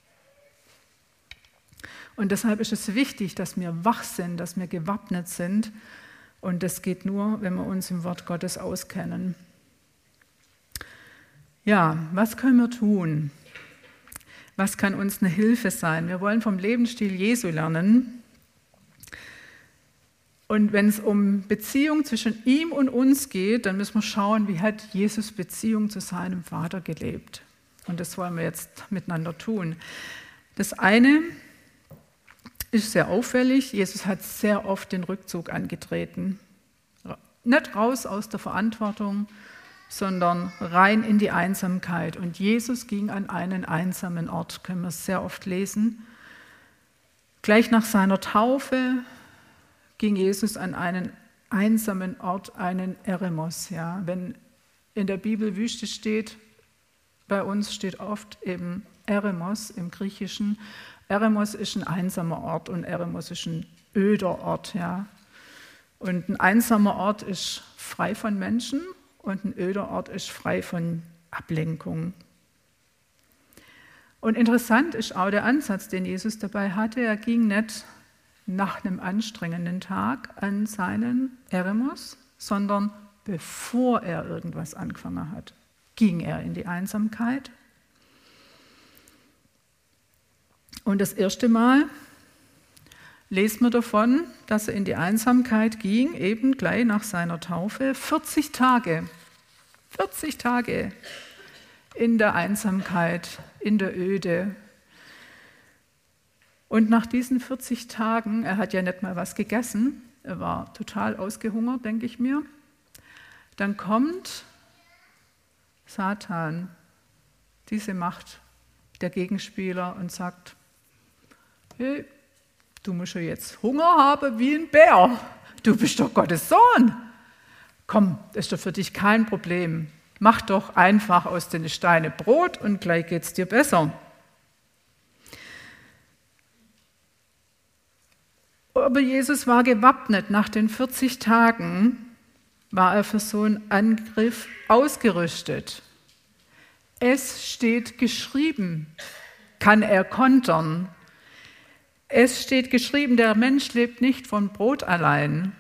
Und deshalb ist es wichtig, dass wir wach sind, dass wir gewappnet sind. Und das geht nur, wenn wir uns im Wort Gottes auskennen. Ja, was können wir tun? Was kann uns eine Hilfe sein? Wir wollen vom Lebensstil Jesu lernen. Und wenn es um Beziehung zwischen ihm und uns geht, dann müssen wir schauen, wie hat Jesus Beziehung zu seinem Vater gelebt. Und das wollen wir jetzt miteinander tun. Das eine ist sehr auffällig. Jesus hat sehr oft den Rückzug angetreten. Nicht raus aus der Verantwortung, sondern rein in die Einsamkeit. Und Jesus ging an einen einsamen Ort, können wir sehr oft lesen. Gleich nach seiner Taufe ging Jesus an einen einsamen Ort, einen Eremos. Ja. Wenn in der Bibel Wüste steht, bei uns steht oft eben Eremos im Griechischen. Eremos ist ein einsamer Ort und Eremos ist ein öder Ort. Ja. Und ein einsamer Ort ist frei von Menschen und ein öder Ort ist frei von Ablenkung. Und interessant ist auch der Ansatz, den Jesus dabei hatte. Er ging nicht nach einem anstrengenden Tag an seinen Eremos, sondern bevor er irgendwas angefangen hat, ging er in die Einsamkeit. Und das erste Mal lesen wir davon, dass er in die Einsamkeit ging, eben gleich nach seiner Taufe, 40 Tage in der Einsamkeit, in der Öde. Und nach diesen 40 Tagen, er hat ja nicht mal was gegessen, er war total ausgehungert, denke ich mir, dann kommt Satan, diese Macht, der Gegenspieler, und sagt, hey, du musst ja jetzt Hunger haben wie ein Bär, du bist doch Gottes Sohn. Komm, das ist doch für dich kein Problem. Mach doch einfach aus den Steinen Brot und gleich geht's dir besser. Aber Jesus war gewappnet. Nach den 40 Tagen war er für so einen Angriff ausgerüstet. Es steht geschrieben, kann er kontern. Es steht geschrieben, der Mensch lebt nicht von Brot allein,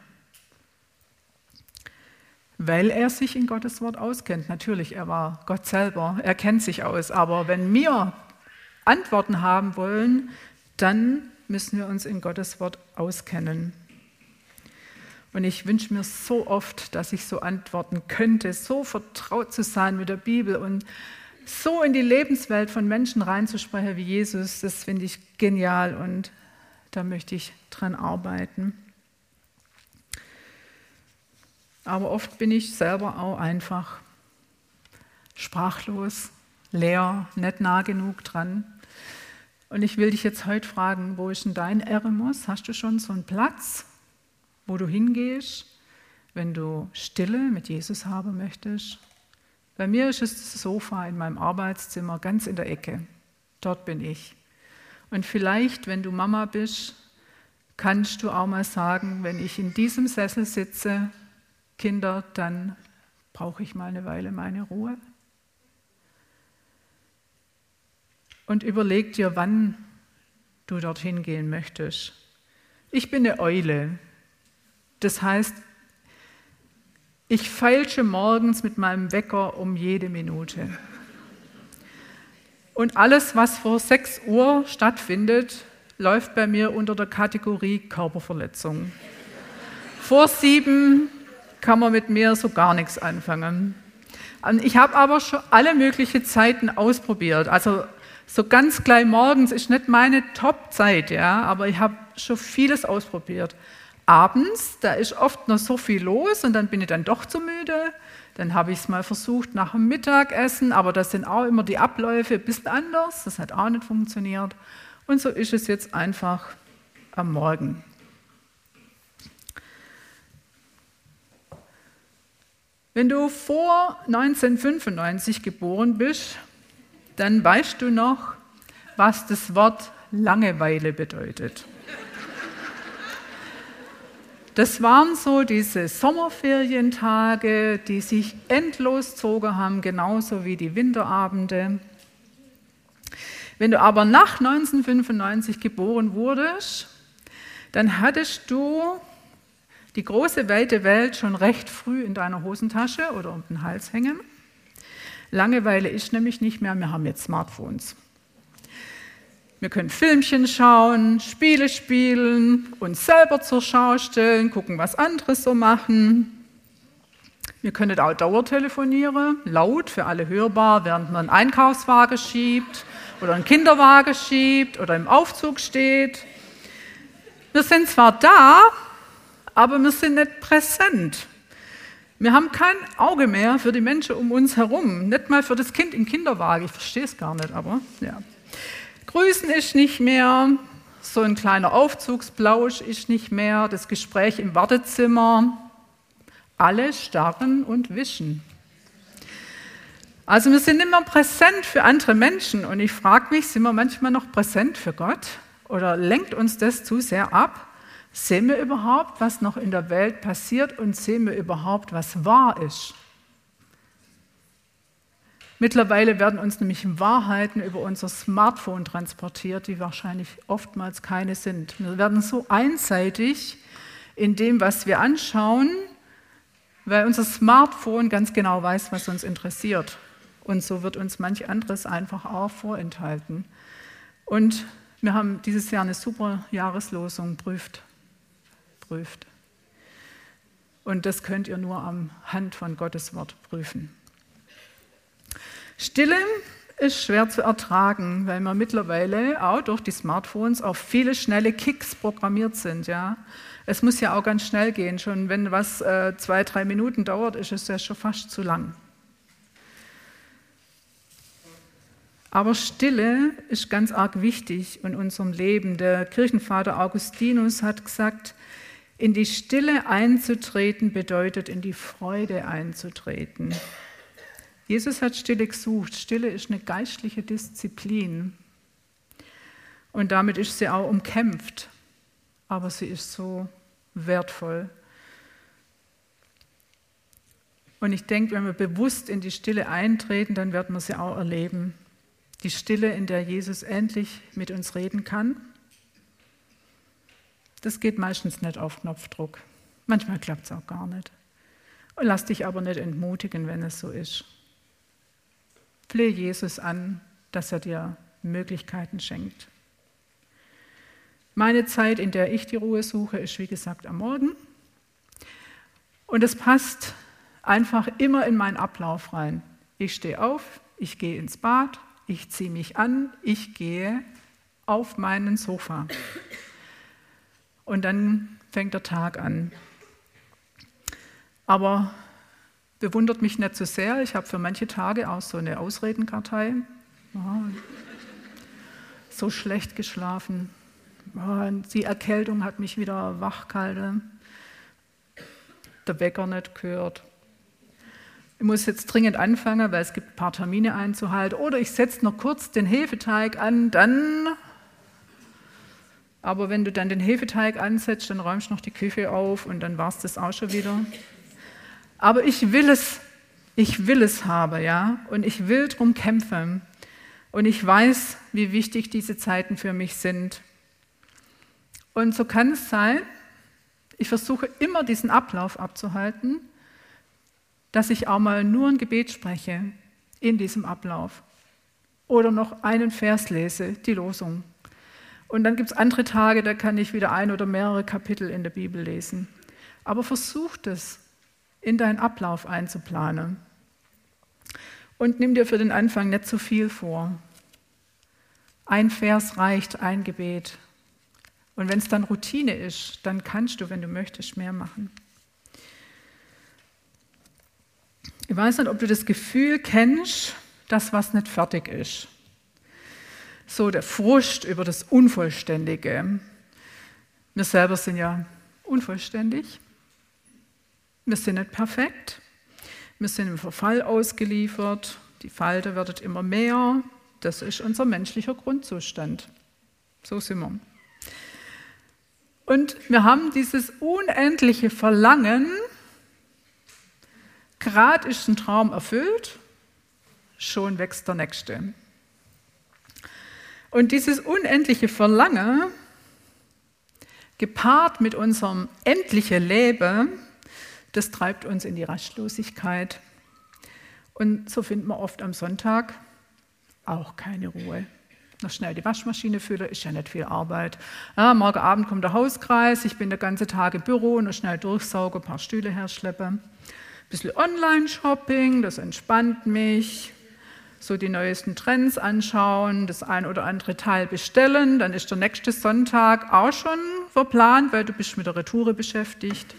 weil er sich in Gottes Wort auskennt. Natürlich, er war Gott selber, er kennt sich aus. Aber wenn wir Antworten haben wollen, dann müssen wir uns in Gottes Wort auskennen. Und ich wünsche mir so oft, dass ich so antworten könnte, so vertraut zu sein mit der Bibel und so in die Lebenswelt von Menschen reinzusprechen wie Jesus. Das finde ich genial und da möchte ich dran arbeiten. Aber oft bin ich selber auch einfach sprachlos, leer, nicht nah genug dran. Und ich will dich jetzt heute fragen, wo ist denn dein Eremos? Hast du schon so einen Platz, wo du hingehst, wenn du Stille mit Jesus haben möchtest? Bei mir ist es das Sofa in meinem Arbeitszimmer ganz in der Ecke. Dort bin ich. Und vielleicht, wenn du Mama bist, kannst du auch mal sagen, wenn ich in diesem Sessel sitze, Kinder, dann brauche ich mal eine Weile meine Ruhe. Und überleg dir, wann du dorthin gehen möchtest. Ich bin eine Eule. Das heißt, ich feilsche morgens mit meinem Wecker um jede Minute. Und alles, was vor 6 Uhr stattfindet, läuft bei mir unter der Kategorie Körperverletzung. Vor 7 kann man mit mir so gar nichts anfangen. Ich habe aber schon alle möglichen Zeiten ausprobiert. Also so ganz gleich morgens ist nicht meine Top-Zeit, ja, aber ich habe schon vieles ausprobiert. Abends, da ist oft noch so viel los und dann bin ich dann doch zu müde. Dann habe ich es mal versucht nach dem Mittagessen, aber das sind auch immer die Abläufe ein bisschen anders. Das hat auch nicht funktioniert. Und so ist es jetzt einfach am Morgen. Wenn du vor 1995 geboren bist, dann weißt du noch, was das Wort Langeweile bedeutet. Das waren so diese Sommerferientage, die sich endlos gezogen haben, genauso wie die Winterabende. Wenn du aber nach 1995 geboren wurdest, dann hattest du die große, weite Welt schon recht früh in deiner Hosentasche oder um den Hals hängen. Langeweile ist nämlich nicht mehr, wir haben jetzt Smartphones. Wir können Filmchen schauen, Spiele spielen, uns selber zur Schau stellen, gucken, was andere so machen. Wir können auch dauertelefonieren, laut, für alle hörbar, während man einen Einkaufswagen schiebt oder einen Kinderwagen schiebt oder im Aufzug steht. Wir sind zwar da, aber wir sind nicht präsent. Wir haben kein Auge mehr für die Menschen um uns herum, nicht mal für das Kind im Kinderwagen. Ich verstehe es gar nicht, aber ja. Grüßen ist nicht mehr, so ein kleiner Aufzugsplausch ist nicht mehr, das Gespräch im Wartezimmer. Alle starren und wischen. Also wir sind immer präsent für andere Menschen und ich frage mich, sind wir manchmal noch präsent für Gott oder lenkt uns das zu sehr ab? Sehen wir überhaupt, was noch in der Welt passiert und sehen wir überhaupt, was wahr ist? Mittlerweile werden uns nämlich Wahrheiten über unser Smartphone transportiert, die wahrscheinlich oftmals keine sind. Wir werden so einseitig in dem, was wir anschauen, weil unser Smartphone ganz genau weiß, was uns interessiert. Und so wird uns manch anderes einfach auch vorenthalten. Und wir haben dieses Jahr eine super Jahreslosung, prüft. Und das könnt ihr nur am Hand von Gottes Wort prüfen. Stille ist schwer zu ertragen, weil wir mittlerweile auch durch die Smartphones auf viele schnelle Kicks programmiert sind. Ja? Es muss ja auch ganz schnell gehen. Schon wenn was 2-3 Minuten dauert, ist es ja schon fast zu lang. Aber Stille ist ganz arg wichtig in unserem Leben. Der Kirchenvater Augustinus hat gesagt, in die Stille einzutreten bedeutet, in die Freude einzutreten. Jesus hat Stille gesucht. Stille ist eine geistliche Disziplin. Und damit ist sie auch umkämpft. Aber sie ist so wertvoll. Und ich denke, wenn wir bewusst in die Stille eintreten, dann werden wir sie auch erleben. Die Stille, in der Jesus endlich mit uns reden kann. Das geht meistens nicht auf Knopfdruck. Manchmal klappt es auch gar nicht. Und lass dich aber nicht entmutigen, wenn es so ist. Flehe Jesus an, dass er dir Möglichkeiten schenkt. Meine Zeit, in der ich die Ruhe suche, ist wie gesagt am Morgen. Und es passt einfach immer in meinen Ablauf rein. Ich stehe auf, ich gehe ins Bad, ich ziehe mich an, ich gehe auf meinen Sofa. Und dann fängt der Tag an. Aber bewundert mich nicht so sehr. Ich habe für manche Tage auch so eine Ausredenkartei. So schlecht geschlafen. Die Erkältung hat mich wieder wachgehalten. Der Wecker nicht gehört. Ich muss jetzt dringend anfangen, weil es gibt ein paar Termine einzuhalten. Oder ich setze noch kurz den Hefeteig an, dann... Aber wenn du dann den Hefeteig ansetzt, dann räumst du noch die Küche auf und dann war es das auch schon wieder. Aber ich will es haben, ja, und ich will drum kämpfen. Und ich weiß, wie wichtig diese Zeiten für mich sind. Und so kann es sein, ich versuche immer diesen Ablauf abzuhalten, dass ich auch mal nur ein Gebet spreche in diesem Ablauf. Oder noch einen Vers lese, die Losung. Und dann gibt es andere Tage, da kann ich wieder ein oder mehrere Kapitel in der Bibel lesen. Aber versuch das in deinen Ablauf einzuplanen. Und nimm dir für den Anfang nicht zu viel vor. Ein Vers reicht, ein Gebet. Und wenn es dann Routine ist, dann kannst du, wenn du möchtest, mehr machen. Ich weiß nicht, ob du das Gefühl kennst, dass was nicht fertig ist. So der Frust über das Unvollständige. Wir selber sind ja unvollständig. Wir sind nicht perfekt. Wir sind im Verfall ausgeliefert. Die Falte wird immer mehr. Das ist unser menschlicher Grundzustand. So sind wir. Und wir haben dieses unendliche Verlangen, gerade ist ein Traum erfüllt, schon wächst der nächste. Und dieses unendliche Verlangen, gepaart mit unserem endlichen Leben, das treibt uns in die Rastlosigkeit. Und so finden wir oft am Sonntag auch keine Ruhe. Noch schnell die Waschmaschine füllen, ist ja nicht viel Arbeit. Ja, morgen Abend kommt der Hauskreis, ich bin den ganzen Tag im Büro, noch schnell durchsauge, ein paar Stühle herschleppe. Ein bisschen Online-Shopping, das entspannt mich. So die neuesten Trends anschauen, das ein oder andere Teil bestellen, dann ist der nächste Sonntag auch schon verplant, weil du bist mit der Retoure beschäftigt.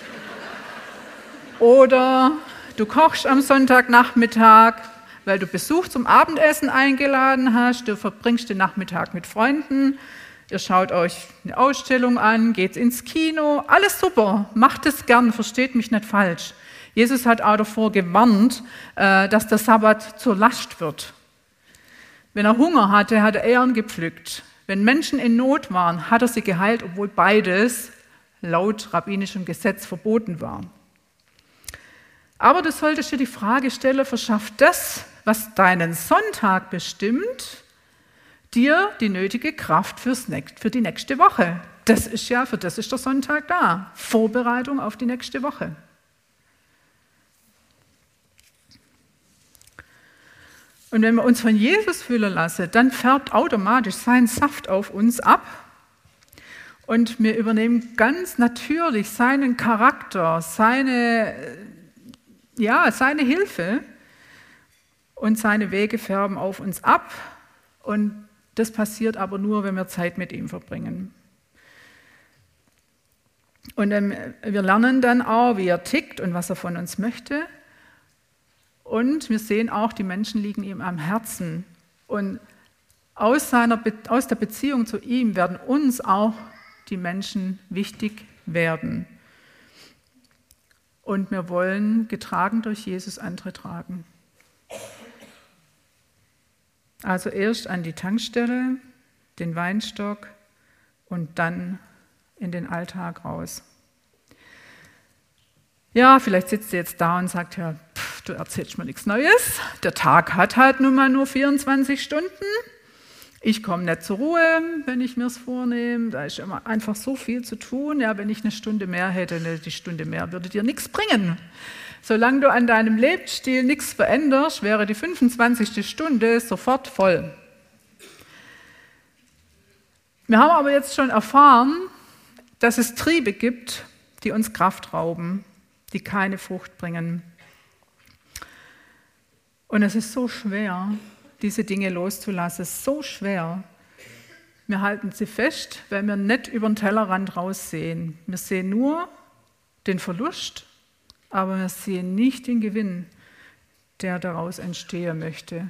Oder du kochst am Sonntagnachmittag, weil du Besuch zum Abendessen eingeladen hast, du verbringst den Nachmittag mit Freunden, ihr schaut euch eine Ausstellung an, geht ins Kino, alles super, macht es gern, versteht mich nicht falsch. Jesus hat auch davor gewarnt, dass der Sabbat zur Last wird. Wenn er Hunger hatte, hat er Ähren gepflückt. Wenn Menschen in Not waren, hat er sie geheilt, obwohl beides laut rabbinischem Gesetz verboten war. Aber du solltest dir die Frage stellen, verschafft das, was deinen Sonntag bestimmt, dir die nötige Kraft für die nächste Woche? Für das ist der Sonntag da. Vorbereitung auf die nächste Woche. Und wenn wir uns von Jesus füllen lassen, dann färbt automatisch sein Saft auf uns ab. Und wir übernehmen ganz natürlich seinen Charakter, seine Hilfe und seine Wege färben auf uns ab. Und das passiert aber nur, wenn wir Zeit mit ihm verbringen. Und wir lernen dann auch, wie er tickt und was er von uns möchte. Und wir sehen auch, die Menschen liegen ihm am Herzen. Und aus der Beziehung zu ihm werden uns auch die Menschen wichtig werden. Und wir wollen getragen durch Jesus andere tragen. Also erst an die Tankstelle, den Weinstock und dann in den Alltag raus. Ja, vielleicht sitzt ihr jetzt da und sagt, ja, du erzählst mir nichts Neues. Der Tag hat halt nun mal nur 24 Stunden. Ich komme nicht zur Ruhe, wenn ich mir es vornehme. Da ist immer einfach so viel zu tun. Ja, wenn ich eine Stunde mehr hätte, die Stunde mehr würde dir nichts bringen. Solange du an deinem Lebensstil nichts veränderst, wäre die 25. Stunde sofort voll. Wir haben aber jetzt schon erfahren, dass es Triebe gibt, die uns Kraft rauben, die keine Frucht bringen. Und es ist so schwer, diese Dinge loszulassen, so schwer. Wir halten sie fest, weil wir nicht über den Tellerrand raussehen. Wir sehen nur den Verlust, aber wir sehen nicht den Gewinn, der daraus entstehen möchte.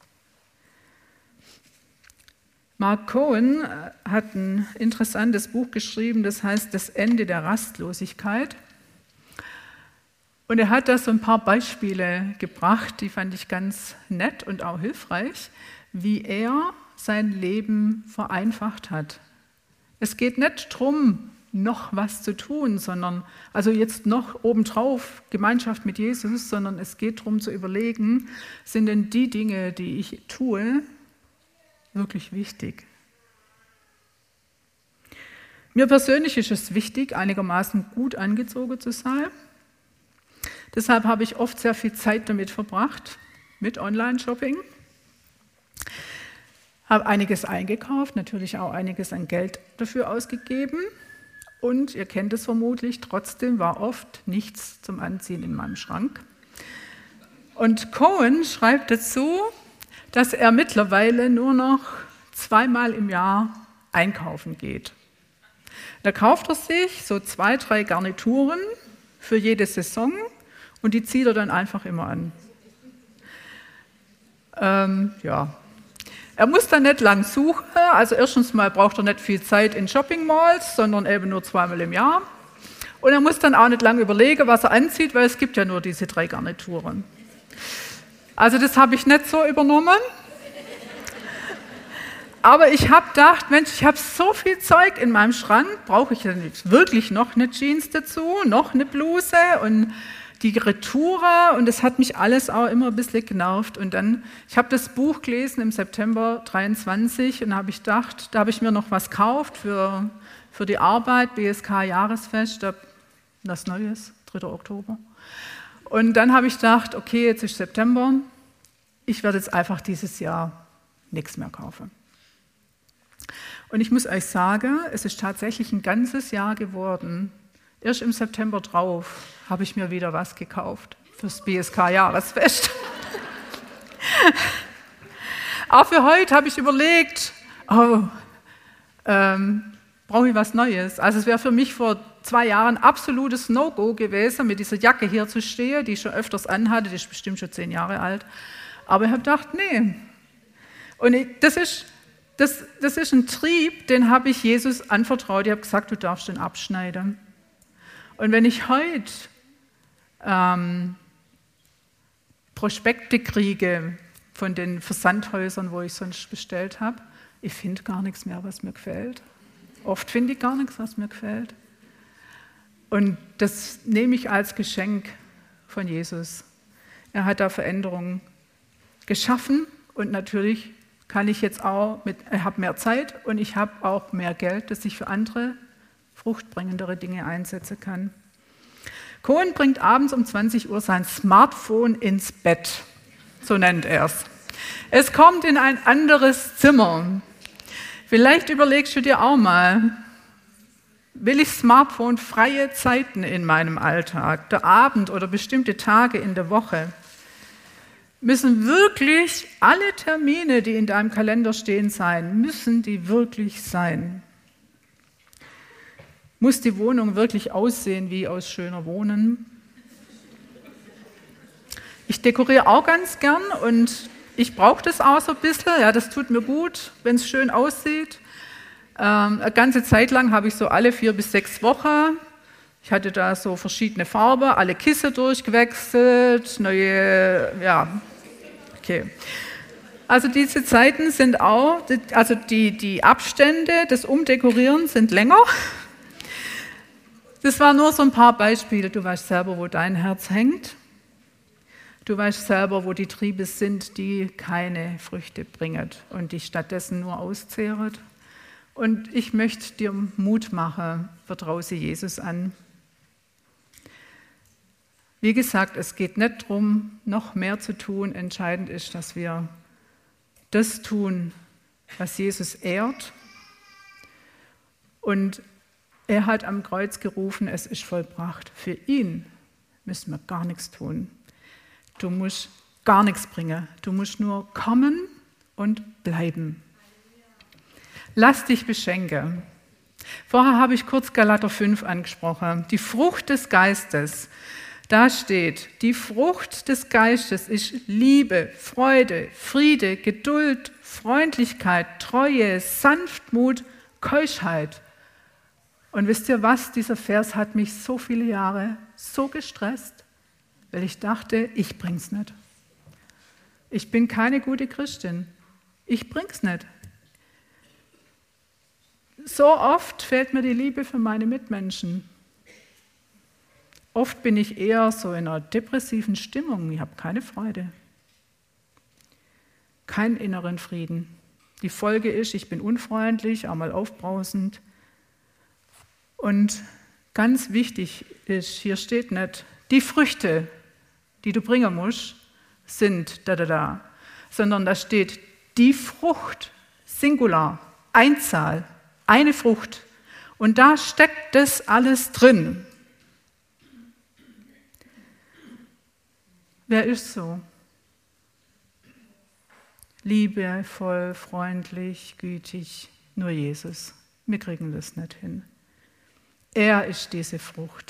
Mark Cohen hat ein interessantes Buch geschrieben, das heißt Das Ende der Rastlosigkeit. Und er hat da so ein paar Beispiele gebracht, die fand ich ganz nett und auch hilfreich, wie er sein Leben vereinfacht hat. Es geht nicht darum, noch was zu tun, sondern, also jetzt noch obendrauf Gemeinschaft mit Jesus, sondern es geht darum zu überlegen, sind denn die Dinge, die ich tue, wirklich wichtig? Mir persönlich ist es wichtig, einigermaßen gut angezogen zu sein. Deshalb habe ich oft sehr viel Zeit damit verbracht, mit Online-Shopping. Habe einiges eingekauft, natürlich auch einiges an Geld dafür ausgegeben. Und ihr kennt es vermutlich, trotzdem war oft nichts zum Anziehen in meinem Schrank. Und Cohen schreibt dazu, dass er mittlerweile nur noch 2-mal im Jahr einkaufen geht. Da kauft er sich so 2, 3 Garnituren für jede Saison und die zieht er dann einfach immer an. Er muss dann nicht lang suchen, also erstens mal braucht er nicht viel Zeit in Shopping-Malls, sondern eben nur 2-mal im Jahr. Und er muss dann auch nicht lange überlegen, was er anzieht, weil es gibt ja nur diese 3 Garnituren. Also das habe ich nicht so übernommen. Aber ich habe gedacht, Mensch, ich habe so viel Zeug in meinem Schrank, brauche ich denn jetzt wirklich noch eine Jeans dazu, noch eine Bluse und die Retoure, und das hat mich alles auch immer ein bisschen genervt. Und dann, ich habe das Buch gelesen im September 23 und habe ich gedacht, da habe ich mir noch was gekauft für die Arbeit, BSK-Jahresfest, das Neues, 3. Oktober. Und dann habe ich gedacht, okay, jetzt ist September, ich werde jetzt einfach dieses Jahr nichts mehr kaufen. Und ich muss euch sagen, es ist tatsächlich ein ganzes Jahr geworden. Erst im September drauf habe ich mir wieder was gekauft fürs BSK-Jahresfest. Auch für heute habe ich überlegt, brauche ich was Neues? Also es wäre für mich vor 2 Jahren absolutes No-Go gewesen, mit dieser Jacke hier zu stehen, die ich schon öfters anhatte, die ist bestimmt schon 10 Jahre alt. Aber ich habe gedacht, nee. Und das ist ein Trieb, den habe ich Jesus anvertraut. Ich habe gesagt, du darfst den abschneiden. Und wenn ich heute Prospekte kriege von den Versandhäusern, wo ich sonst bestellt habe, ich finde gar nichts mehr, was mir gefällt. Oft finde ich gar nichts, was mir gefällt. Und das nehme ich als Geschenk von Jesus. Er hat da Veränderungen geschaffen und natürlich kann ich jetzt auch, ich habe mehr Zeit und ich habe auch mehr Geld, das ich für andere fruchtbringendere Dinge einsetzen kann. Cohen bringt abends um 20 Uhr sein Smartphone ins Bett, so nennt er es. Es kommt in ein anderes Zimmer. Vielleicht überlegst du dir auch mal, will ich Smartphone-freie Zeiten in meinem Alltag, der Abend oder bestimmte Tage in der Woche? Müssen wirklich alle Termine, die in deinem Kalender stehen, sein? Müssen die wirklich sein? Muss die Wohnung wirklich aussehen wie aus schöner Wohnen? Ich dekoriere auch ganz gern und ich brauche das auch so ein bisschen. Ja, das tut mir gut, wenn es schön aussieht. Eine ganze Zeit lang habe ich so alle 4 bis 6 Wochen, ich hatte da so verschiedene Farben, alle Kissen durchgewechselt, neue, ja, okay. Also diese Zeiten sind auch, also die Abstände des Umdekorieren sind länger. Das waren nur so ein paar Beispiele. Du weißt selber, wo dein Herz hängt. Du weißt selber, wo die Triebe sind, die keine Früchte bringen und die stattdessen nur auszehren. Und ich möchte dir Mut machen, vertraue sie Jesus an. Wie gesagt, es geht nicht darum, noch mehr zu tun. Entscheidend ist, dass wir das tun, was Jesus ehrt. Und er hat am Kreuz gerufen, es ist vollbracht. Für ihn müssen wir gar nichts tun. Du musst gar nichts bringen. Du musst nur kommen und bleiben. Lass dich beschenken. Vorher habe ich kurz Galater 5 angesprochen. Die Frucht des Geistes. Da steht, die Frucht des Geistes ist Liebe, Freude, Friede, Geduld, Freundlichkeit, Treue, Sanftmut, Keuschheit. Und wisst ihr was? Dieser Vers hat mich so viele Jahre so gestresst, weil ich dachte, ich bring's nicht. Ich bin keine gute Christin. Ich bring's nicht. So oft fehlt mir die Liebe für meine Mitmenschen. Oft bin ich eher so in einer depressiven Stimmung. Ich habe keine Freude, keinen inneren Frieden. Die Folge ist, ich bin unfreundlich, auch mal aufbrausend. Und ganz wichtig ist, hier steht nicht, die Früchte, die du bringen musst, sind sondern da steht die Frucht, Singular, Einzahl, eine Frucht. Und da steckt das alles drin. Wer ist so? Liebevoll, freundlich, gütig, nur Jesus. Wir kriegen das nicht hin. Er ist diese Frucht.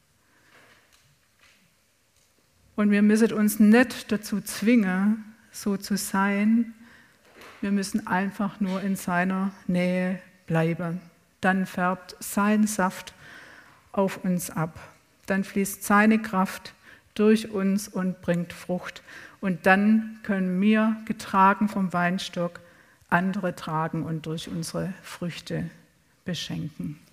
Und wir müssen uns nicht dazu zwingen, so zu sein. Wir müssen einfach nur in seiner Nähe bleiben. Dann färbt sein Saft auf uns ab. Dann fließt seine Kraft durch uns und bringt Frucht. Und dann können wir, getragen vom Weinstock, andere tragen und durch unsere Früchte beschenken.